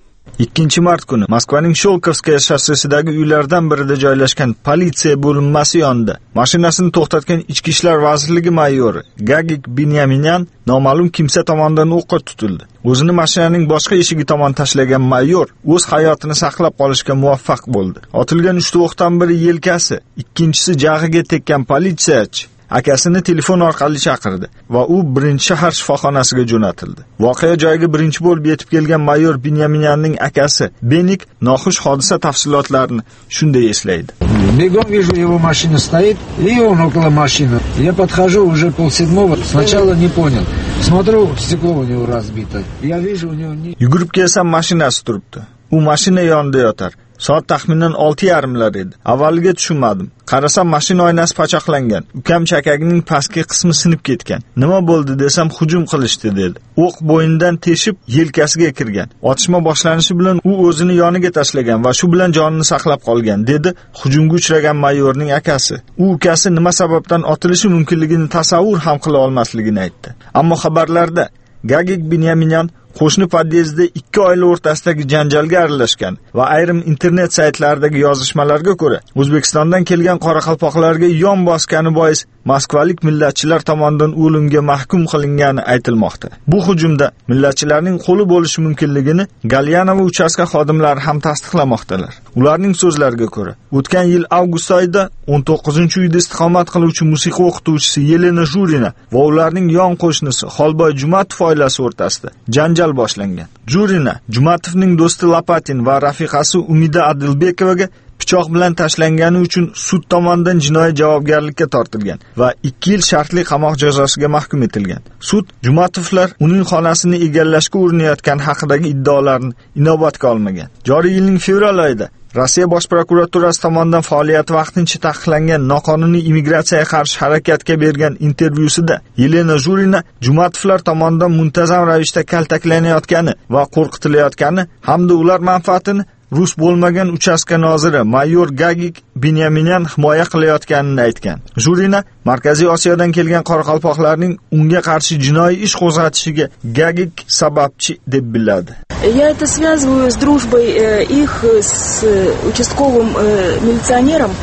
2-mart kuni Moskvaning Sholkovskaya shossesidagi uylardan birida joylashgan politsiya bo'linmasi yonida mashinasini to'xtatgan Ichki ishlar vazirligi mayori Gagik Binyaminyan noma'lum kimsa tomonidan o'qqa tutildi. O'zini mashinaning boshqa eshigi tomon tashlagan mayor o'z hayotini saqlab qolishga muvaffaq bo'ldi. Otilgan 3 o'qdan biri yelkasi, ikkinchisi jag'iga tekkan politsiyachi akasini telefon orqali chaqirdi va u birinchi shahar shifoxonasiga jo'natildi. Voqea joyiga birinchi bo'lib yetib kelgan mayor Binyaminyanning akasi Benik noxush hodisa tafsilotlarini shunday eslaydi. Бегом вижу, его машина стоит, и он около машины. Я подхожу уже 6:30. Сначала не понял. Смотрю, стекло у него разбито. Я вижу, у него не... Yugurib kelsam mashinasi turibdi. U mashina yonida yotar. Soat taxminan 6:30lar edi. Avvaliga tushunmadim. Qarasam mashina oynasi pachaqlangan. Ukam chakagining pastki qismi sinib ketgan. Nima bo'ldi desam, hujum qilishdi dedi. O'q bo'ynidan teshib yelkasiga kirgan. Otishma boshlanishi bilan u o'zini yoniga tashlagan va shu bilan jonini saqlab qolgan dedi hujumga uchragan mayorning akasi. U ukasi nima sababdan otilishi mumkinligini tasavvur ham qila olmasligini aytdi. Ammo xabarlarda Gagik Binyaminyan qo'shni podyezdda 2 oila o'rtasidagi janjalga aralashgan va ayrim internet saytlaridagi yozishmalarga ko'ra O'zbekistondan kelgan qoraqalpoqlarga yon bosgani bois moskvalik millatchilar tomonidan o'limga mahkum qilingani aytilmoqda. Bu hujumda millatchilarning qo'li bo'lishi mumkinligini Galyanova uchastka xodimlari ham tasdiqlamoqdalar. Ularning so'zlariga ko'ra, o'tgan yil avgust oyida 19-uyda istiqomat qiluvchi musiqa o'qituvchisi Yelena Jurina va ularning yon qo'shnisi Xolboy Jumatov oilasi o'rtasida janjal boshlangan. Jurina Jumatovning do'sti Lapatin va rafiqasi Umida Adilbekovaga pichoq bilan tashlangani uchun sud tomonidan jinoiy javobgarlikka tortilgan va 2 yil shartli qamoq jazosiga mahkum etilgan. Sud Jumatovlar uning xonasini egallashga urinayotgani haqidagi iddaolarni inobatga olmagan. Joriy yilning fevral oyida Rossiya Bosh prokuraturasi tomonidan faoliyati vaqtincha taqiqlangan noqonuniy immigratsiyaga qarshi harakatga bergan intervyusida Yelena Jurina Jumatovlar tomonidan muntazam ravishda kaltaklanayotgani va qo'rqitilayotgani hamda ular manfaatini rus bo'lmagan uchastka noziri mayor Gagik Binyaminyan himoya qilayotganini aytgan. Jurina Markaziy Osiyodan kelgan qoraqalpoqlarning unga qarshi jinoiy ish qo'zg'atishiga Gagik sababchi deb biladi. Я это связываю с дружбой их с участковым милиционером.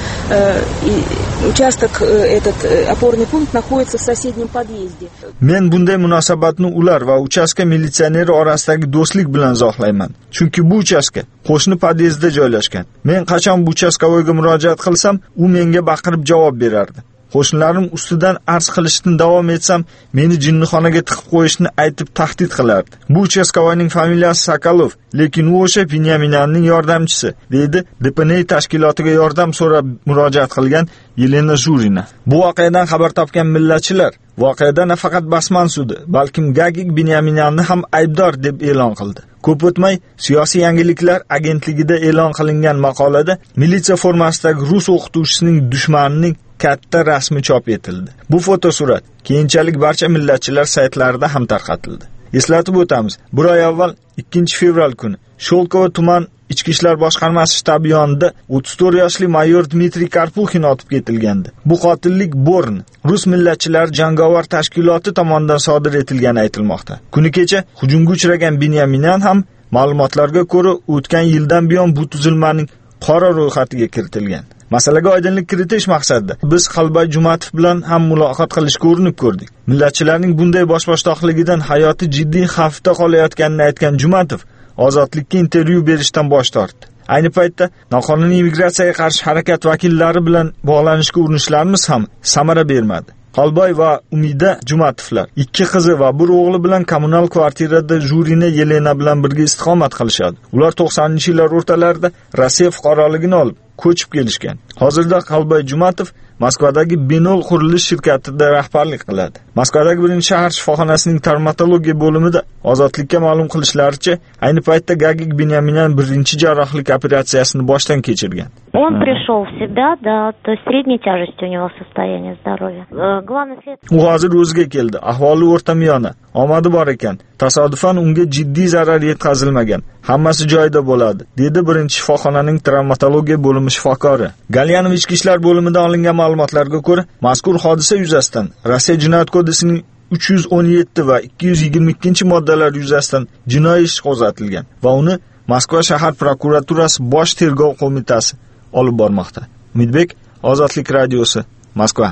Участок этот опорный пункт находится в соседнем подъезде. Men bunday munosabatni ular va uchastka militsioneri orasidagi do'stlik bilan izohlayman. Chunki bu uchastka qo'shni podyezdda joylashgan. Men qachon bu uchastkovoyga murojaat qilsam, u menga baqirib javob berardi. Qo'shnilarim ustidan arz qilishni davom etsam, meni jinnixonaga tiqib qo'yishni aytib tahdid qilardi. Bu uchastkovoyning familiyasi Sokolov, lekin u o'sha Binyaminyanning yordamchisi, deydi DPN tashkilotiga yordam so'rab murojaat qilgan Yelena Jurina. Bu voqeadan xabar topgan millatchilar voqeada nafaqat Basman sudi, balkim Gagik Binyaminyanni ham aybdor deb e'lon qildi. Ko'p o'tmay Siyosiy yangiliklar agentligida e'lon qilingan maqolada militsiya formasidagi rus o'qituvchisining dushmanining katta rasmi chop etildi. Bu fotosurat keyinchalik barcha millatchilar saytlarida ham tarqatildi. Eslatib o'tamiz, bir oy avval 2-fevral kuni Sholkovo tuman Ichki ishlar boshqarmasi shtabi yonida 34 yoshli mayor Dmitriy Karpuxin otib ketilgandi. Bu qotillik Born, rus millatchilar jangovar tashkiloti tomonidan sodir etilgani aytilmoqda. Kuni kecha hujumga uchragan Binyaminyan ham ma'lumotlarga ko'ra o'tgan yildan buyon bu tuzilmaning qora ro'yxatiga kiritilgan. Masalaga oydinlik kiritish maqsadida biz Qalbay Jumatov bilan ham muloqot qilishga urinib ko'rdik. Millatchilarning bunday boshboshdoqligidan hayoti jiddiy xavfda qolayotganini aytgan Jumatov Ozodlikka intervyu berishdan bosh tortdi. Ayni paytda noqonuniy migratsiyaga qarshi harakat vakillari bilan bog'lanishga urinishlarimiz ham samara bermadi. Qalbay va Umida Jumatovlar 2 qizi va bir o'g'li bilan kommunal kvartirada Jurina Yelena bilan birga istiqomat qilishadi. Ular 90-yillar o'rtalarida Rossiya fuqaroligini olib ko'chib kelishgan. Hozirda Qalbay Jumatov Moskvadagi Benol qurilish shirkatida rahbarlik qiladi. Moskvadagi 1-shahar shifoxonasining travmatologiya bo'limida Ozodlikka ma'lum qilishlaricha, ayni paytda Gagik Binyaminyan 1-jarrohlik operatsiyasini boshdan kechirgan. Он пришел в себя, да, то есть средней тяжести у него состояние здоровья. Главный U hozir o'ziga keldi. Ahvoli o'rtamiyona. Omadi bor ekan. Tasodifan unga jiddiy zarar yetkazilmagan. Hammasi joyida bo'ladi, dedi 1-shifoxonaning travmatologiya bo'limi shifokori. Galyanov ichki ishlar bo'limida olingan ma'lumotlarga ko'ra, mazkur hodisa yuzasidan Rossiya jinoyat kodesining 317 va 222-moddalar yuzasidan jinoiy ish qo'zg'atilgan va uni Moskva shahar prokuraturasi bosh tergov qo'mitasi olib bormoqda. Umidbek, Ozodlik radiosi, Moskva.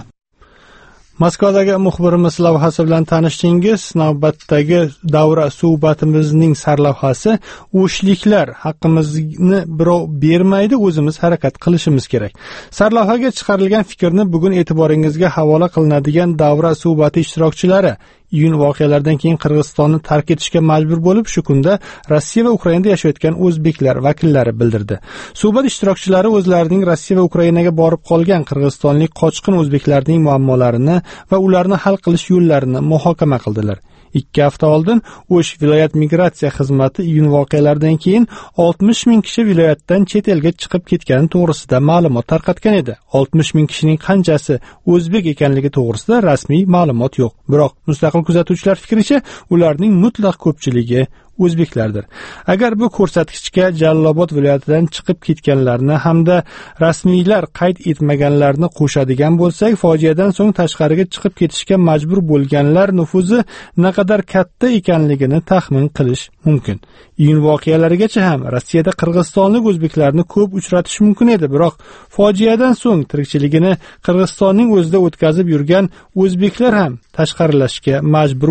Moskvadagi muxbirimiz lavhasi bilan tanishdingiz. Navbatdagi davra suhbatimizning sarlavhasi o'shliklar haqqimizni birov bermaydi, o'zimiz harakat qilishimiz kerak. Sarlavhaga chiqarilgan fikrni bugun e'tiboringizga havola qilinadigan davra suhbati ishtirokchilari iyun voqealaridan keyin Qirg'izistonni tark etishga majbur bo'lib, shu kunda Rossiya va Ukrainada yashayotgan o'zbeklar vakillari bildirdi. Suhbat ishtirokchilari o'zlarining Rossiya va Ukrainaga borib qolgan qirg'izistonlik qochqin o'zbeklarning muammolarini va ularni hal qilish yo'llarini muhokama qildilar. 2 hafta oldin O'sh viloyat migratsiya xizmati iyun voqealaridan keyin 60 ming kishi viloyatdan chet elga chiqib ketgani to'g'risida ma'lumot tarqatgan edi. 60 ming kishining qanchasi o'zbek ekanligi to'g'risida rasmiy ma'lumot yo'q. Biroq mustaqil kuzatuvchilar fikricha, ularning mutlaq ko'pchiligi o'zbeklardir. Agar bu ko'rsatkichga Jalolobod viloyatidan chiqib ketganlarni hamda rasmiylar qayd etmaganlarni qo'shadigan bo'lsak, fojiadan so'ng tashqariga chiqib ketishga majbur bo'lganlar nufuzi naqadar katta ekanligini taxmin qilish mumkin. Iyun voqealarigacha ham Rossiyada qirg'izistonlik o'zbeklarni ko'p uchratish mumkin edi, biroq fojiadan so'ng tirikchiligini Qirg'izistonning o'zida o'tkazib yurgan o'zbeklar ham tashqarilashga majbur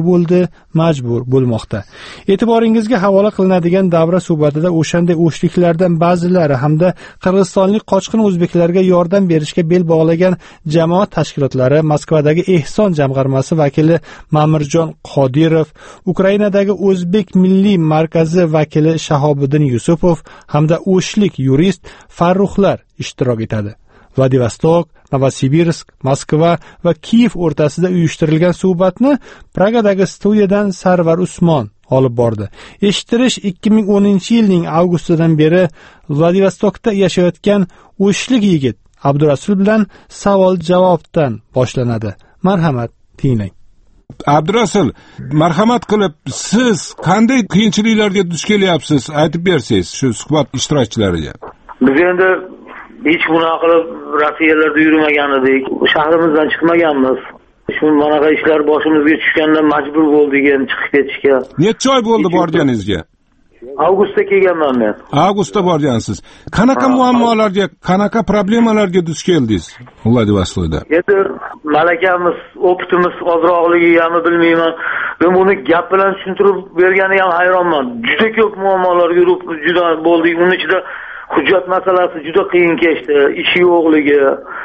bo'lmoqda. E'tiboringizga havola qilinadigan davra suhbatida o'shanday o'shliklardan ba'zilari hamda qirg'izistonlik qochqin o'zbeklarga yordam berishga bel bog'lagan jamoat tashkilotlari, Moskvadagi Ehson jamg'armasi vakili Mamirjon Qodirov, Ukrainadagi O'zbek milliy markazi vakili Shahobiddin Yusupov hamda o'shlik yurist Farruxlar ishtirok etadi. Vladivostok, Novosibirsk, Moskva va Kiyev o'rtasida uyushtirilgan suhbatni Pragadagi studiyadan Sarvar Usmon olib bordi. Eshittirish 2010-yilning avgustidan beri Vladivostokda yashayotgan o'shlik yigit Abdurasul bilan savol-javobdan boshlanadi. Marhamat, tinglang. Abdurasul, marhamat qilib, siz qanday qiyinchiliklarga duch kelyapsiz, aytib bersangiz shu suhbat ishtirokchilariga. Biz endi hech bunaqa qilib Rossiyalarda yurmagan edik. Shahrimizdan chiqmaganmiz. Shu manaqa ishlar boshimizga tushgandan majbur bo'ldik endi chiqib ketishga. Necha oy bo'ldi borganingizga? Avgustda kelganman men. Avgustda borgansiz. Qanaqa muammolarga, qanaqa problemalarga duch keldingiz Vladivostokda? Endi malakamiz, opitimiz ozroqligini bilmayman. Men buni gap bilan tushuntirib bergani ham hayronman. Juda ko'p muammolarga juda bo'ldik. Uning ichida hujjat masalasi juda qiyin kechdi. Ishi yo'qligi,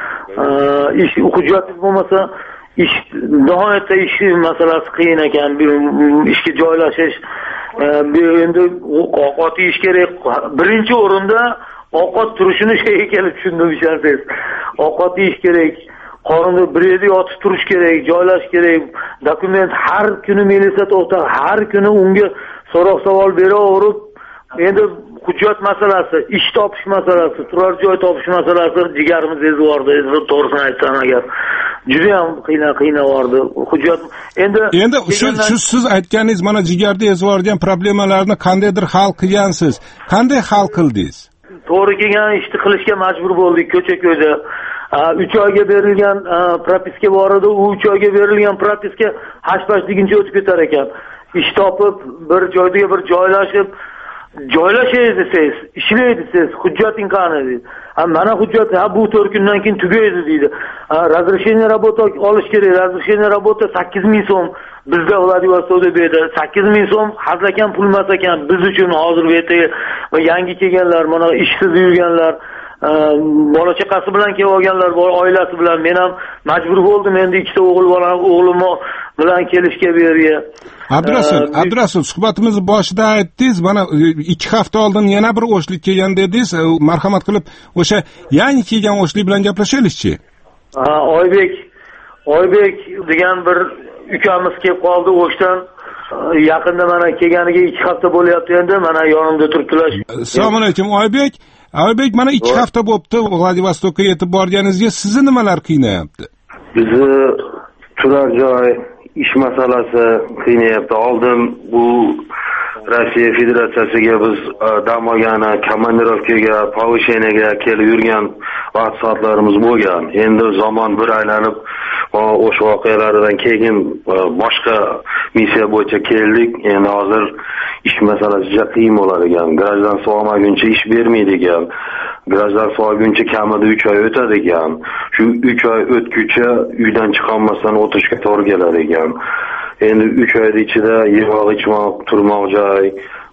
hujjat bo'lmasa nihoyatda ish masalasi qiyin ekan. Ishga joylashish, endi ovqat yeyish kerak. Birinchi o'rinda ovqat turishini kelib tushundim ishonsangiz. Ovqat yeyish kerak, qorinda bir yerda yotib turish kerak, joylash kerak. Dokument har kuni militsiya to'xtab, har kuni unga so'roq savol beraverib, endi hujjat masalasi, ish topish masalasi, turar joy topish masalasi jigarimiz ezvordi, to'g'risini aytsam agar. Juda ham qiynavordi. Hujjat endi shu siz aytganingiz mana jigarda ezvorgan problemalarni qandaydir hal qilgansiz. Qanday hal qildingiz? To'g'ri kelgan ishni qilishga majbur bo'ldik ko'cha-ko'yda. 3 oyga berilgan propiska bor edi, u 3 oyga berilgan propiska hash-pash deguncha o'tib ketar ekan. Ish topib, bir joyga bir joylashib, joylashay desiz, ishlaydi desiz, hujjating qani deydi. Mana hujjat bu 4 kundan keyin tugaydi deydi. Razрешение работы olish kerak. Razрешение работы 8000 so'm. Bizda Vladivostokda berdi. 8000 so'm hazlakan pul emas ekan biz uchun hozir ertaga va yangi kelganlar, mana ishsiz yurganlar, bola chaqasi bilan kelib olganlar bor, oilasi bilan. Men ham majbur bo'ldim endi ikkita o'g'lim bilan kelishga bu yerga. Abdurasul, suhbatimizni boshida aytdingiz, mana 2 hafta oldin yana bir o'shlik kelgan dedingiz. Marhamat qilib o'sha yangi kelgan o'shlik bilan gaplashaylikchi. Oybek degan bir ukamiz kelib qoldi o'shdan. Yaqinda mana kelganiga 2 hafta bo'lyapti endi, mana yonimda turibdilar. Assalomu alaykum Oybek. Oybek, mana 2 hafta bo'pti Vladivostokka yetib borganingizga, sizni nimalar qiynayapti? Bizni turar joy, ish masalasi qiynayapti. Oldin bu Rossiya Federatsiyasiga biz dam olgani, komandirovkaga, повышениyaga kelib yurgan vaqt soatlarimiz bo'lgan. Endi zamon bir aylanib, o'sha voqealardan keyin boshqa missiya bo'yicha keldik. Endi hozir ish masalasi juda qiyin bo'lar ekan. Grajdanstvo olmaguncha ish bermaydi ekan. Grajdanstvo olguncha kamida 3 oy o'tadi ekan. Shu 3 oy o'tguncha uydan chiqolmasdan o'tirishga to'g'ri kelar ekan. Endi 3 oy ichida yemoq, ichmoq, turmoq joy,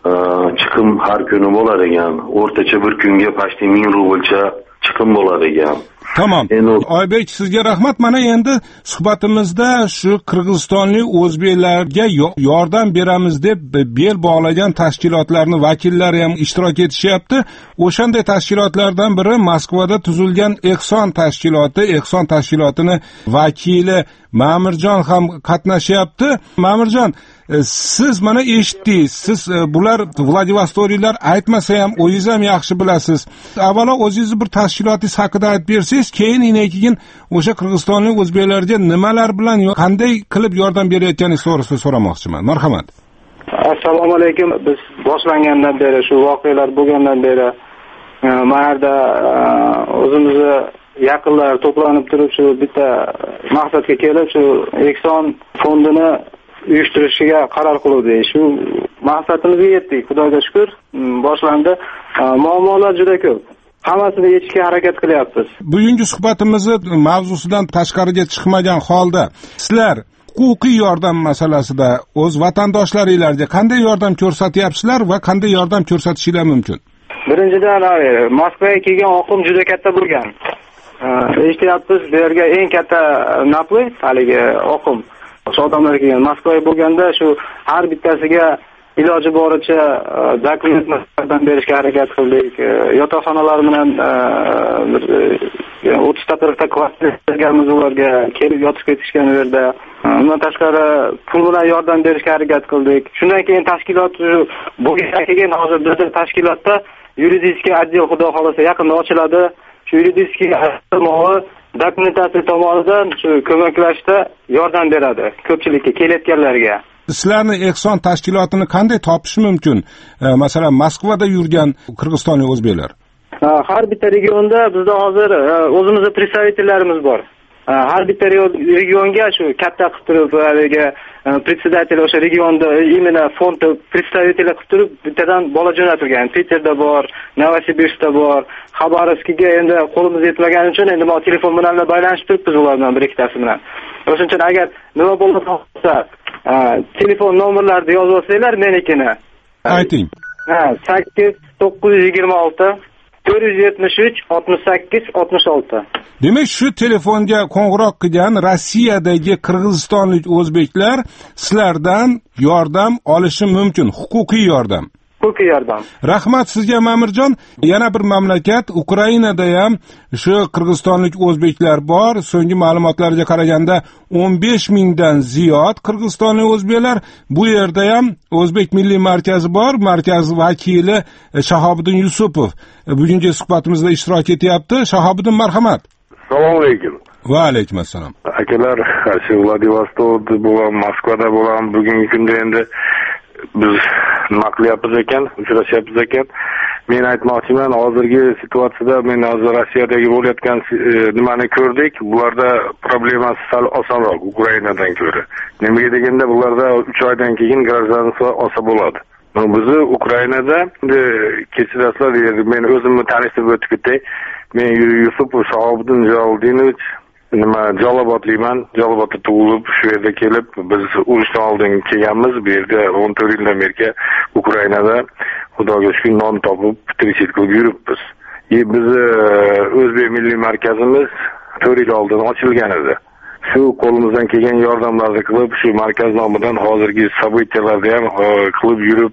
chiqim har kuni bo'lar ekan. O'rtacha bir kunga почти 1000 rublcha chiqim bo'lar ekan. Tamam. Oybek, sizga rahmat. Mana endi suhbatimizda shu qirg'izistonlik o'zbeklarga yordam beramiz deb bel bog'lagan tashkilotlarning vakillari ham ishtirok etishyapti. O'shanday tashkilotlardan biri Moskvada tuzilgan Ehson tashkiloti. Ehson tashkilotini vakili Ma'mirjon ham qatnashyapti. Ma'mirjon, siz mana eshitdingiz. Siz bular Vladivostokliklar aytmasa ham o'zingiz ham yaxshi bilasiz. Avvalo o'zingizni bir tashkilotingiz haqida aytib bersangiz, keyin keyin o'sha qirg'izistonlik o'zbeklarga nimalar bilan qanday qilib yordam berayotganingiz to'g'risida so'ramoqchiman. Marhamat. Assalomu alaykum. Biz boshlangandan beri, shu voqealar bo'lgandan beri mana yerda o'zimizni yaqinlar to'planib turib, shu bitta maqsadga kelib, shu Ehson fondini uyushtirishiga qaror qildik. Shu maqsadimizga yetdik. Xudoga shukr, boshlandi. Muammolar juda ko'p. Hammasini yechishga harakat qilyapmiz. Bugungi suhbatimizni mavzusidan tashqariga chiqmagan holda sizlar huquqiy yordam masalasida o'z vatandoshlaringizga qanday yordam ko'rsatyapsizlar va qanday yordam ko'rsatishingiz mumkin? Birinchidan, Moskvaga kelgan oqim juda katta bo'lgan. Eshityapmiz, bu yerga eng katta naplov haligi oqim. O'sha odamlar kelgan. Moskvaga bo'lganda shu har bittasiga iloji boricha dokumentlardan berishga harakat qildik. Yotoqxonalar bilan 30 ta 40 ta kvartiralarimiz ularga kelib yotib ketishgan yerda. Undan tashqari pul bilan yordam berishga harakat qildik. Shundan keyin tashkilot bo'lgan keyin hozir bizning tashkilotda yuridik отдел xudo xolasa yaqinda ochiladi. Shu yuridik dokumentatsiya tomonidan shu ko'maklashda yordam beradi ko'pchilikka, kelayotganlarga. Sizlarni Ehson tashkilotini qanday topish mumkin? Masalan, Moskvada yurgan qirg'izistonlik o'zbeklar. Har bitta regionda bizda hozir o'zimizning представительlarimiz bor. Har bitta regionga shu katta qilib turib, haligi председатель o'sha regionda именно fond представитель qilib turib bittadan bola jo'natilgan. Peterda bor, Novosibirskda bor, Xabarovskga endi qo'limiz yetmagani uchun endi men telefon bilan baylanishib turibmiz ulardan bir ikkitasi bilan. O'shuning uchun agar nima bo'lsa, telefon nomerlarini yozib olsanglar menikini. Ayting. 8926 473 68 66. Demak, shu telefonga qo'ng'iroq qilgan Rossiyadagi qirg'izistonlik o'zbeklar sizlardan yordam olishi mumkin, huquqiy yordam. pulki yordam. Rahmat sizga Ma'murjon. Yana bir mamlakat Ukrainada ham shu qirg'izistonlik o'zbeklar bor. So'nggi ma'lumotlarga qaraganda 15 mingdan ziyod qirg'izistonlik o'zbeklar. Bu yerda ham O'zbek milliy markazi bor. Markaz vakili Shahobiddin Yusupov bugungi suhbatimizda ishtirok etyapti. Shahobiddin, marhamat. Assalomu alaykum. Va alaykum assalom. Akalar, shu Vladivostokda bo'lam, Moskvada bo'lam, bugungi kunda endi biz nima qilyapmiz ekan, uchrashyapmiz ekan. Men aytmoqchiman, hozirgi situatsiyada men hozir Rossiyadagi bo'layotgan nimani ko'rdik. Bularda problemasi sal osonroq Ukrainadan ko'ra. Nimaga deganda bularda 3 oydan keyin gражданство olsa bo'ladi. Bizni Ukrainada kechirasizlar, men o'zimni tanishtirib o'tib ketay. Men Yusupov Shahobiddin Jalolinovich Jalobotliman. Jalobotda tug'ilib, shu yerda kelib, biz urushdan oldin kelganmiz. Bu yerda 14 yildan beri Ukrainada Xudoga shukr non topib, tirikchilik qilib yuribmiz. Biz O'zbek milliy markazimiz 4 yil oldin ochilgan edi. Shu qo'limizdan kelgan yordamlarni qilib, shu markaz nomidan hozirgi sabitlarni ham qilib yurib,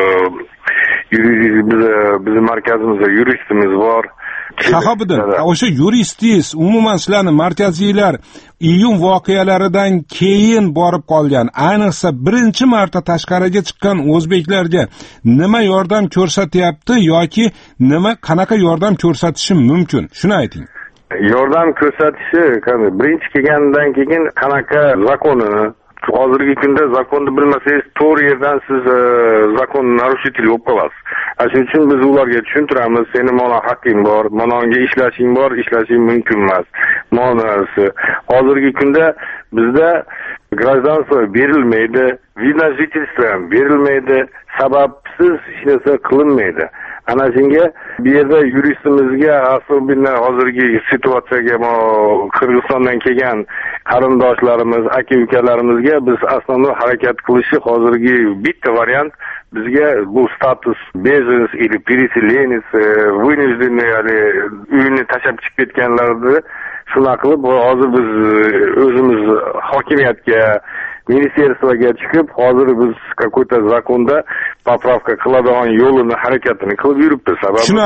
biz markazimizda yuristimiz bor. Shahobiddin, o'sha yuristingiz, umuman sizlarning markaziylar iyun voqealaridan keyin borib qolgan, ayniqsa birinchi marta tashqariga chiqqan o'zbeklarga nima yordam ko'rsatyapti yoki qanaqa yordam ko'rsatishi mumkin? Shuni ayting. Yordam ko'rsatishi, birinchi kelgandan keyin qanaqa zakonini, hozirgi kunda zakonni bilmasangiz, to'g'ri yerdan siz zakon narushитель bo'lib qolasiz. Shuning uchun biz ularga tushuntiramiz, seni mana haqqing bor, mana unga ishlashing bor, ishlashing mumkin emas. Manasi. Hozirgi kunda bizda гражданство berilmaydi, vид на жительство ham berilmaydi, sababsiz hech narsa qilinmaydi. Ana shunga bu yerda yuristimizga aslida hozirgi situatsiyaga Qirg'izistondan kelgan qarindoshlarimiz, aka-ukalarimizga biz aslida harakat qilishi hozirgi bitta variant bizga bu status bеженец или переселенец, вынужденный, ya'ni uyini tashlab chiqib ketganlarni shuna qilib hozir biz o'zimiz hokimiyatga, ministerstvoga chiqib, hozir biz какой-то zakonda popravka qiladigan yo'lini, harakatini qilib yuribmiz.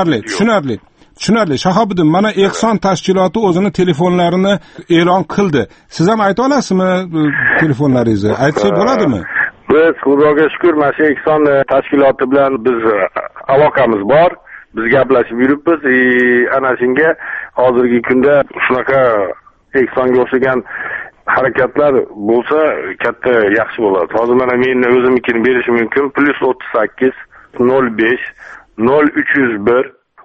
Tushunarli. Shahobiddin, mana Ehson tashkiloti o'zini telefonlarini e'lon qildi. Siz ham ayta olasizmi telefonlaringizni? Aytsak bo'ladimi? Biz Xudoga shukr, mana shu Ehson tashkiloti bilan biz aloqamiz bor. Biz gaplashib yuribmiz. Ana shunga hozirgi kunda shunaqa Ehsonga o'xshagan harakatlar bo'lsa katta yaxshi bo'ladi. Hozir mana men o'zimnikini berishim mumkin. +38 05 0301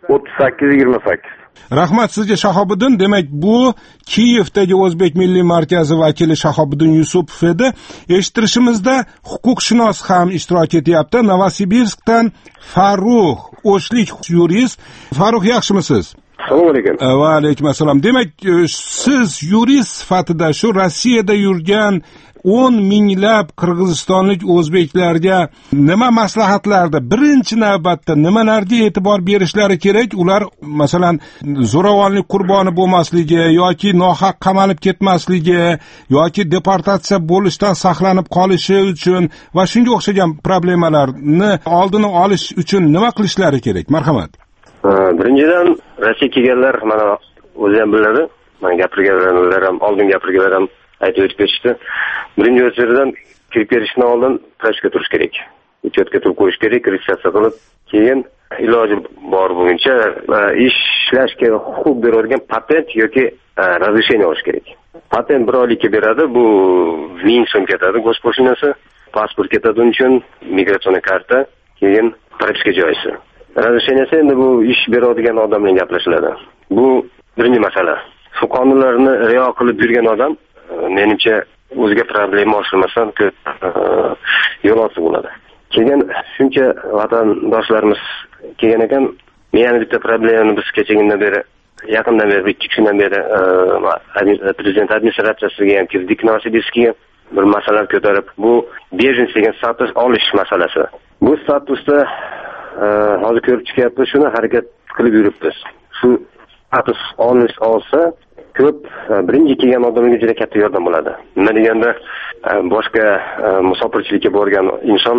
38 28. Rahmat sizga Shahobiddin. Demak, bu Kiyevdagi O'zbek milliy markazi vakili Shahobiddin Yusupov edi. Eshittirishimizda huquqshunos ham ishtirok etyapti. Novosibirskdan Farruh O'shlik yurist. Farruh, yaxshimisiz? Assalomu alaykum. Va alaykum assalom. Demak, siz yurist sifatida shu Rossiyada yurgan 10 minglab qirg'izistonlik o'zbeklarga nima maslahatlarda, birinchi navbatda nimalarga e'tibor berishlari kerak? Ular masalan zo'ravonlik qurboni bo'lmasligi yoki nohaq qamalib ketmasligi yoki deportatsiya bo'lishdan saqlanib qolishi uchun va shunga o'xshagan problemalarni oldini olish uchun nima qilishlari kerak? Marhamat. Birinchidan, Rossiya kelganlar mana o'zi ham biladi. Men gapirganlar ham, oldin gapirganlar ham aytib o'tib ketishdi. Birinchi o'rindan kirib kelishdan oldin prashka turish kerak. Uchetga turib qo'yish kerak, registratsiya qilib, keyin iloji bor bo'yicha ishlashga huquq beradigan patent yoki разрешение olish kerak. Patent 1 oylikka beradi, bu 1000 so'm ketadi, госпошлинасы, pasport ketadi uchun, migratsion karta, keyin propiska joyisi. Разрешениесі endi bu ish beradigan odam bilan gaplashiladi. Bu birinchi masala. Shu qonunlarni rioya qilib yurgan odam menimcha o'ziga problema oshirmasdan yo'l olsa bo'ladi. Keyin shuncha vatandoshlarimiz kelgan ekan, men bitta problemani biz kechagindan beri, yaqindan beri, 2 kundan beri prezident administratsiyasiga ham kirdik, Novosibirskga bir masalalar ko'tarib, bu bеженец degan status olish masalasi. Bu statusda hozir ko'rib chiqyapmiz, shuni harakat qilib yuribmiz. Shu status olsa ko'p birinchi kelgan odamga juda katta yordam bo'ladi. Nima deganda boshqa musofirchilikka borgan inson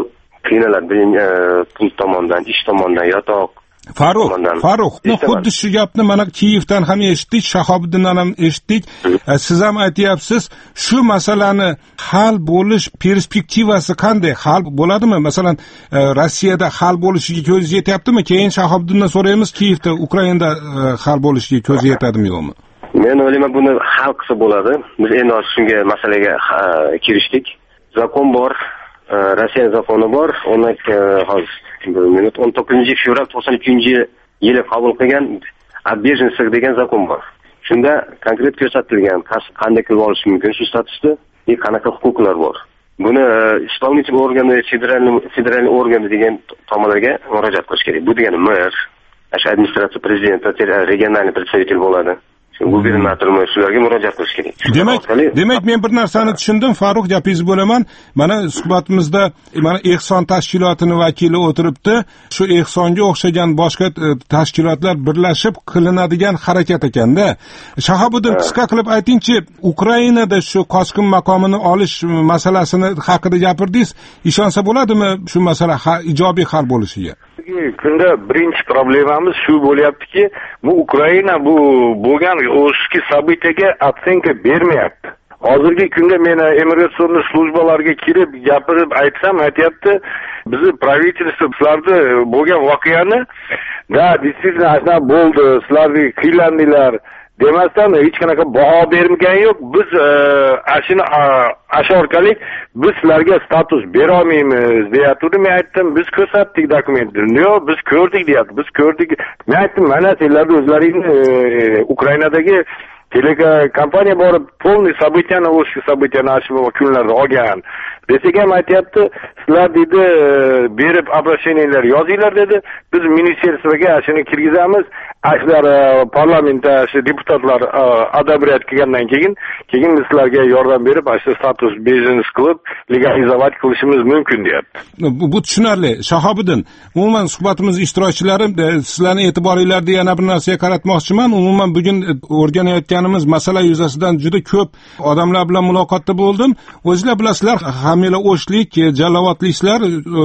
qiynaladi. Pul tomondan, ish tomondan, yotoq Farruh, xuddi shu gapni mana Kiyevdan ham eshitdik, Shahobiddindan ham eshitdik. Siz ham aytyapsiz, shu masalani hal bo'lish perspektivasi qanday? Hal bo'ladimi? Masalan, Rossiyada hal bo'lishiga ko'z yetyaptimi? Keyin Shahobiddindan so'raymiz, Kiyevda, Ukrainada hal bo'lishiga ko'z yetadimi yo'qmi? Men o'ylayman, buni hal qilsa bo'ladi. Biz endi shunga masalaga kirishdik. Zakon bor, Rossiya zakoni bor. Undan hozir 19 fevral 92-yili qabul qilgan Bejinsk degan zakon bor. Shunda konkret ko'rsatilgan qanday qilib olish mumkin shu statusda va qanaqa huquqlar bor. Buni исполнительный органы, federal organi degan tomonlarga murojaat qilish kerak. Bu degani mer, administratsiya prezidenti, regional представитель bo'ladi. Gubernatormi shularga murojaat qilish kerak. Demak, men bir narsani tushundim, Farruh, gapingizni bo'laman. Mana suhbatimizda mana Ehson tashkilotining vakili o'tiribdi. Shu Ehsonga o'xshagan boshqa tashkilotlar birlashib qilinadigan harakat ekanda. Shahobiddin, qisqa qilib aytingchi, Ukrainada shu qochqin maqomini olish masalasini haqida gapirdingiz. Ishonsa bo'ladimi shu masala ijobiy hal bo'lishiga? Kunda birinchi problemamiz shu bo'lyaptiki, bu Ukraina bu bo'lgan o'shki sabitiyaga ocenka bermayapti. Hozirgi kunda men immigratsiya slujbalariga kirib gapirib aytsam, aytayapti, bizni правительство sizlarda bo'lgan voqeani da действительно ashna bo'ldi, sizlar qiylandilar demasdan hech qanaqa baho bermagan yo'q. Biz asha orqali biz sizlarga status bera olmaymiz deyapti. Men aytdim, biz ko'rsatdik dokumentni. Yo'q, biz ko'rdik deyapti. Biz ko'rdik. Men aytdim, mana sizlar o'zlaringiz Ukrainadagi telekompaniya borib полный событияni o'sha событияni shu kunlarda olgan. Desak ham aytayapti, sizlar dedi berib обращениялар yozinglar dedi. Biz ministerstvoga shuni kirgizamiz. Ashlar parlamentda shu deputatlar adabiyat qilgandan keyin biz sizlarga yordam berib, shu status biznes qilib legalizovat qilishimiz mumkin deyapti. Bu tushunarli. Shahobiddin, umuman suhbatimiz ishtirokchilari, sizlarning e'tiboringlarni yana bir narsaga qaratmoqchiman. Umuman bugun o'rganayotganimiz masala yuzasidan juda ko'p odamlar bilan muloqotda bo'ldim. O'zinglar bilasizlar, hamila o'shlik, jalovatliklar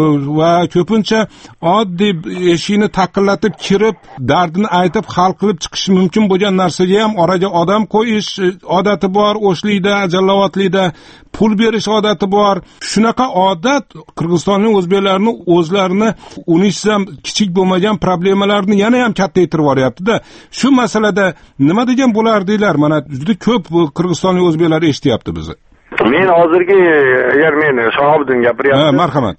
va ko'pincha oddiy eshikni taqillatib kirib, dardini aytib hal qilib chiqish mumkin bo'lgan narsaga ham oraga odam qo'yish odati bor, o'shlikda, jalovatlikda pul berish odati bor. Shunaqa odat Qirg'izistonning o'zbeklarni o'zlarini unishsam kichik bo'lmagan problemalarni yana ham kattaytirib yuboryapti-da. Shu masalada nima degan bo'lardinglar? Mana juda ko'p Qirg'izistonlik o'zbeklar eshityapti bizni. Men hozirgi agar men Shahobiddin gapiryapman. Marhamat.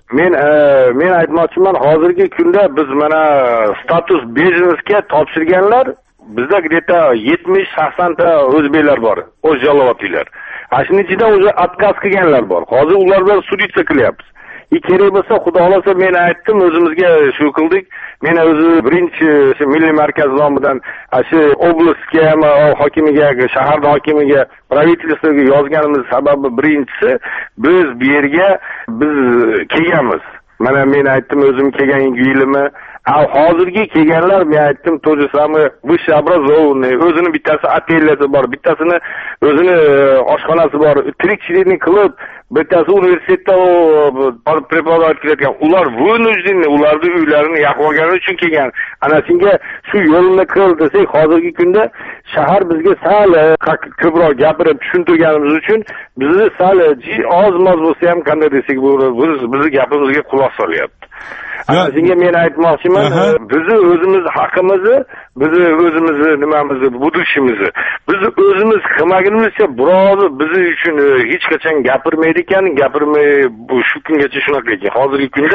Men aytmoqchiman, hozirgi kunda biz mana status biznesga topshirganlar bizda где-то 70-80 ta o'zbeklar bor. O'z jalovatlilar. Shuning ichida o'zi отказ qilganlar bor. Hozir ular bilan suditsa qilyapmiz. Kerak bo'lsa, xudo xolasa men aytdim, o'zimizga shu qildik. Men o'zi birinchi milliy markaz nomidan shu oblastga ham hokimiga, shahar hokimiga, правительствоga yozganimiz sababi birinchisi biz bu yerga biz kelganmiz. Mana men aytdim, o'zim kelgan yilimi hozirgi kelganlar, men aytdim, to же самое высшее образованный, o'zini bittasi atelyasi bor, bittasini o'zini oshxonasi bor, tirikchilikni qilib, bittasi universitetda prepodavать qilayotgan. Ular vынуждены, ularning uylarini yoqib olgani uchun kelgan. Ana senga shu yo'lni qil desak, hozirgi kunda shahar bizga sal ko'proq gapirib tushuntirganimiz uchun bizni sal oz-moz bo'lsa ham qanday desak, bizni gapimizga quloq solyapti. Senga men aytmoqchiman, bizni o'zimiz haqimizni, bizni o'zimizni nimamizni, budishimizni biz o'zimiz qilmagunimizcha biroz biz uchun hech qachon gapirmaydi ekan, gapirmay shu kungacha shunaqa ekan. Hozirgi kunda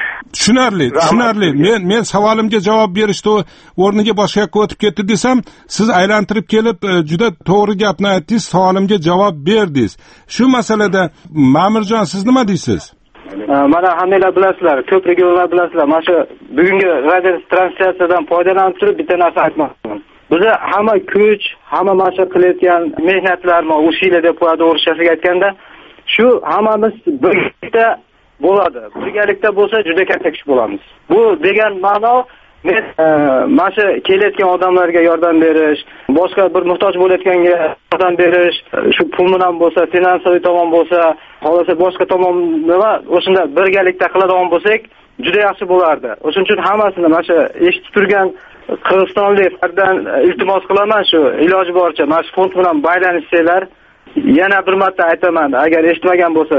tushunarli. Men savolimga javob berishdi, o'rniga boshqa yoqqa o'tib ketdi desam, siz aylantirib kelib juda to'g'ri gapni aytdingiz, savolimga javob berdingiz. Shu masalada Ma'murjon, siz nima deysiz? Mana hammalar bilasizlar, ko'p regionlar bilasizlar. Mana shu bugungi radio translyatsiyadan foydalanib turib bitta narsa aytmoqchiman. Bizni hamma kuch, hamma mashq qilayotgan mehnatlarni o'sha yilda deb to'g'ri aytganda, shu hammamiz birgalikda bo'ladi. Birgalikda bo'lsa juda katta kuch bo'lamiz. Bu degan ma'no men mana shu kelayotgan odamlarga yordam berish, boshqa bir muhtoj bo'layotganga yordam berish, shu pul bilan bo'lsa, finansiy tomon bo'lsa, xohlasa boshqa tomon nima o'shunda birgalikda qiladigan bo'lsak, juda yaxshi bo'lardi. O'shuning uchun hammasini mana shu eshitib turgan qirg'izistonliklardan iltimos qilaman, shu iloji boricha mana shu fond bilan baylanishsanglar. Yana bir marta aytaman, agar eshitmagan bo'lsa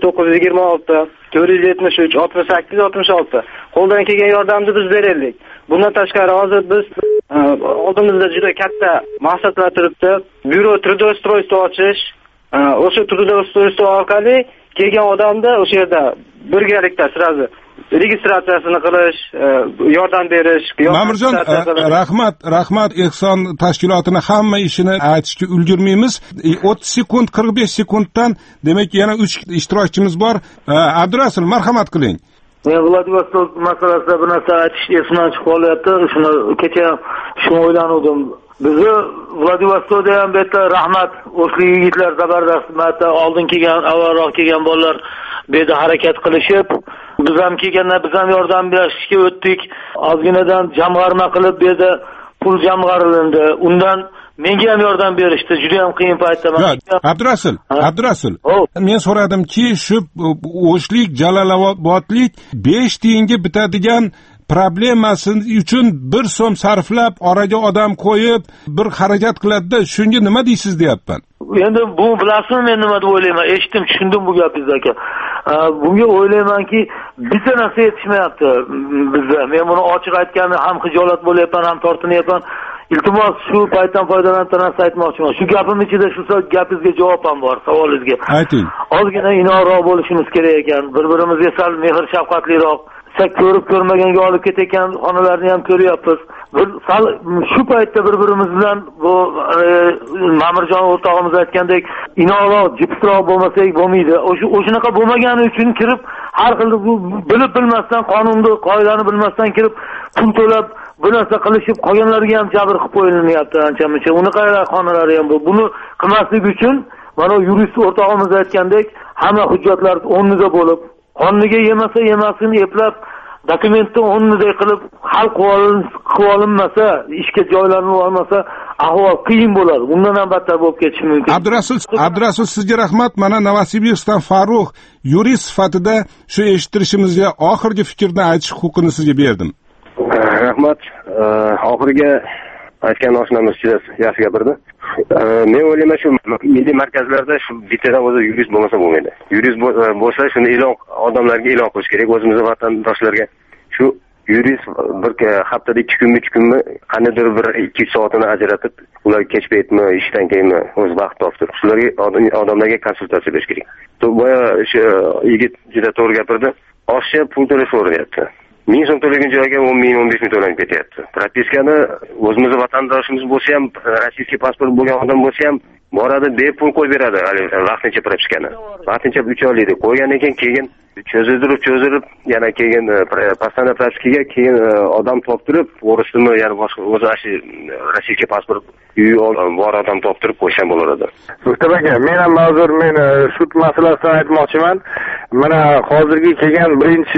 8926 473 68 66 qo'ldan kelgan yordamni biz beraylik. Bundan tashqari hozir biz oldimizda juda katta maqsadlar turibdi. Byuro trudoustrойства ochish, o'sha trudoustrойства orqali kelgan odamda o'sha yerda birgalikda sirazi registratsiyasini qilish, yordam berish. Ma'murjon, rahmat Ehson tashkilotini hamma ishini aytishga ulgurmaymiz. 30 sekund, 45 sekunddan demak yana 3 ishtirokchimiz bor. Abdurasul, marhamat qiling. Men Vladivostok masalasida bir narsa aytish esimdan chiqib qolyapti. Shuni kecha shuni o'ylanuvdim. Bizni Vladivostokda ham bu yerda rahmat o'shli yigitlar zabardast marta oldin kelgan, avvalroq kelgan bolalar bu yerda harakat qilishib, biz ham kelganda biz ham yordam berishga o'tdik. Ozginadan jamg'arma qilib bu yerda pul jamg'arildi. Undan menga ham yordam berishdi. Juda ham qiyin paytda. Abdurasul. Men so'radimki, shu O'shlik, Jalolobodlik 5 tiyinga bitadigan problemasi uchun 1 so'm sarflab, oraga odam qo'yib, bir xarajat qiladi-da, shunga nima deysiz deyapman. Endi bu bilasizmi men nima deb o'ylayman? Eshitdim, tushundim bu gapingizni aka. Bunga o'ylaymanki, bitta narsa yetishmayapti bizda. Men buni ochiq aytganimda ham xijolat bo'lyapman, ham tortinyapman. Iltimos shu paytdan foydalanib narsa aytmoqchiman. Shu gapim ichida shu gapingizga javob ham bor, savolingizga. Ayting. Ozgina inoqroq bo'lishimiz kerak ekan. Bir-birimizga sal mehr shafqatliroq, ko'rib ko'rmaganga olib ketayotgan xonalarni ham ko'ryapmiz. Sal shu paytda bir-birimiz bilan bu Ma'murjon o'rtog'imiz aytgandek inoqroq, jipsroq bo'lmasak bo'lmaydi. O'shunaqa bo'lmagani uchun kirib har xil bilib bilmasdan, qonunni, qoidani bilmasdan kirib pul to'lab bu narsa qilishib qolganlarga ham jabr qilib qo'yilyapti ancha-muncha. Unaqa xonalar ham bu. Buni qilmaslik uchun mana yurist o'rtog'imiz aytgandek hamma hujjatlar o'rnida bo'lib, qonuniga yemasin eplab, dokumentni o'rniday qilib hal qilib olinmasa, ishga joylanib olmasa, ahvol qiyin bo'ladi. Bundan ham battar bo'lib ketishi mumkin. Abdurasul, sizga rahmat. Mana Novosibirskdan Farruh yurist sifatida shu eshittirishimizga oxirgi fikrni aytish huquqini sizga berdim. Rahmat. Oxirgi aytgan oshnamiz juda yaxshi gapirdi. Men o'ylayman shu milliy markazlarda shu bittadan o'zi yurist bo'lmasa bo'lmaydi. Yurist bo'lsa shuni odamlarga e'lon qilish kerak, o'zimizning vatandoshlarga. Shu yurist bir haftada 2 kunmi, 3 kunmi qanday bir 2 soatini ajratib, ular kech paytmi, ishdan keyinmi o'z vaqt topib, shularga odamlarga konsultatsiya berish kerak. Boya shu yigit juda to'g'ri gapirdi. Oshcha pul to'lash o'rnayapti. 1000 so'm to'lagan joyga 10 ming, 15 ming to'lanib ketyapti. Propiskani o'zimizning vatandoshimiz bo'lsa ham, rossiyaskiy pasport bo'lgan odam bo'lsa ham boradi, bepul qo'yib beradi vaqtincha propiskani. Vaqtincha 3 oylik qo'ygandan keyin cho'zilib, yana keyin постоянно propiskaga keyin odam toptirib, o'risimi, ya'ni boshqa o'zi rossiyaskiy pasport uyi bor odam toptirib qo'yisham bo'lardi. Mustafa aka, men ham ma'zur, men sud masalasini aytmoqchiman. Mana hozirgi kelgan birinchi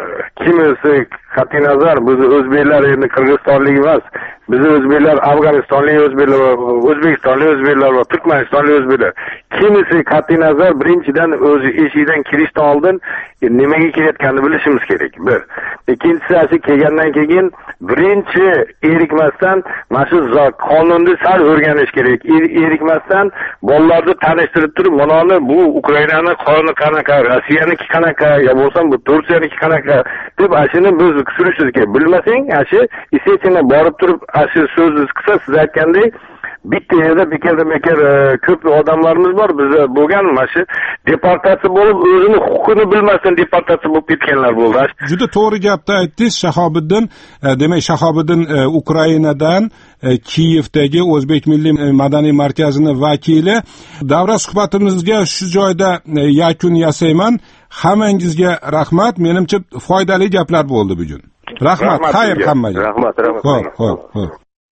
kimisi qat'iy nazar biz o'zbeklar, endi qirg'izistonlik emas. Biz o'zbeklar, Afg'onistonlik o'zbeklar, O'zbekistonlik o'zbeklar va Turkmanistonlik o'zbeklar. Kimisi qat'iy nazar birinchidan o'zi eshigidan kirishdan oldin nimaga kelayotganini bilishimiz kerak. Bir. Ikkinchisi kelgandan keyin birinchi erikmasdan mana shu qonunni sal o'rganish kerak. Erikmasdan bolalarni tanishtirib turib, mana bu Ukrainani qonuni qanaqa, Rossiyaniki qanaqa, yo bo'lsam bu Turkiyaniki qanaqa deb ashuni biz tushunishimiz kerak. Bilmasang, ashi естественно borib turib ashi so'zni qilsa, siz aytgandek bitta yerda bekar ko'p odamlarimiz bor. Bizda bo'lgan mana shu deportatsiya bo'lib, o'zini huquqini bilmasdan deportatsiya bo'lib ketganlar bo'ldi. Juda to'g'ri gapni aytdingiz Shahobiddin. Demak, Shahobiddin Ukrainadan Kiyevdagi O'zbek milliy madaniy markazining vakili. Davra suhbatimizga shu joyda yakun yasayman. Hammangizga rahmat. Menimcha foydali gaplar bo'ldi bugun. Rahmat, xayr hammaga. Rahmat. Xo'p.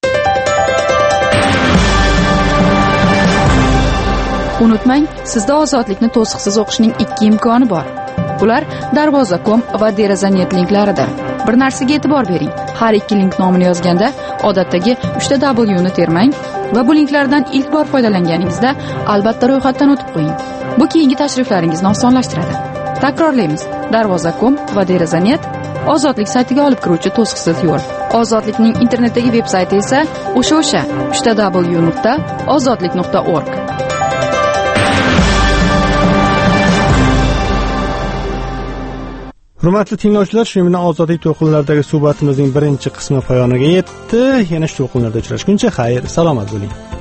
Unutmang, sizda ozodlikni to'siqsiz o'qishning 2 imkoni bor. Ular Darvoza.com va Derazanet linklarida. bir narsaga e'tibor bering. Har ikki link nomini yozganda odatdagi 3W ni termang va bu linklardan ilk bor foydalanganingizda albatta ro'yxatdan o'tib qo'ying. Bu keyingi tashriflaringizni osonlashtiradi. Takrorlaymiz. Darvoza.com va Deraza.net Ozodlik saytiga olib kiruvchi to'siqsiz yo'l. Ozodlikning internetdagi veb-sayti esa o'sha www.ozodlik.org. Hurmatli tinglovchilar, shu bilan ozodlik to'lqinlaridagi suhbatimizning birinchi qismi poyoniga yetdi. Yana shu to'lqinlarda uchrashguncha xayr, salomat bo'ling.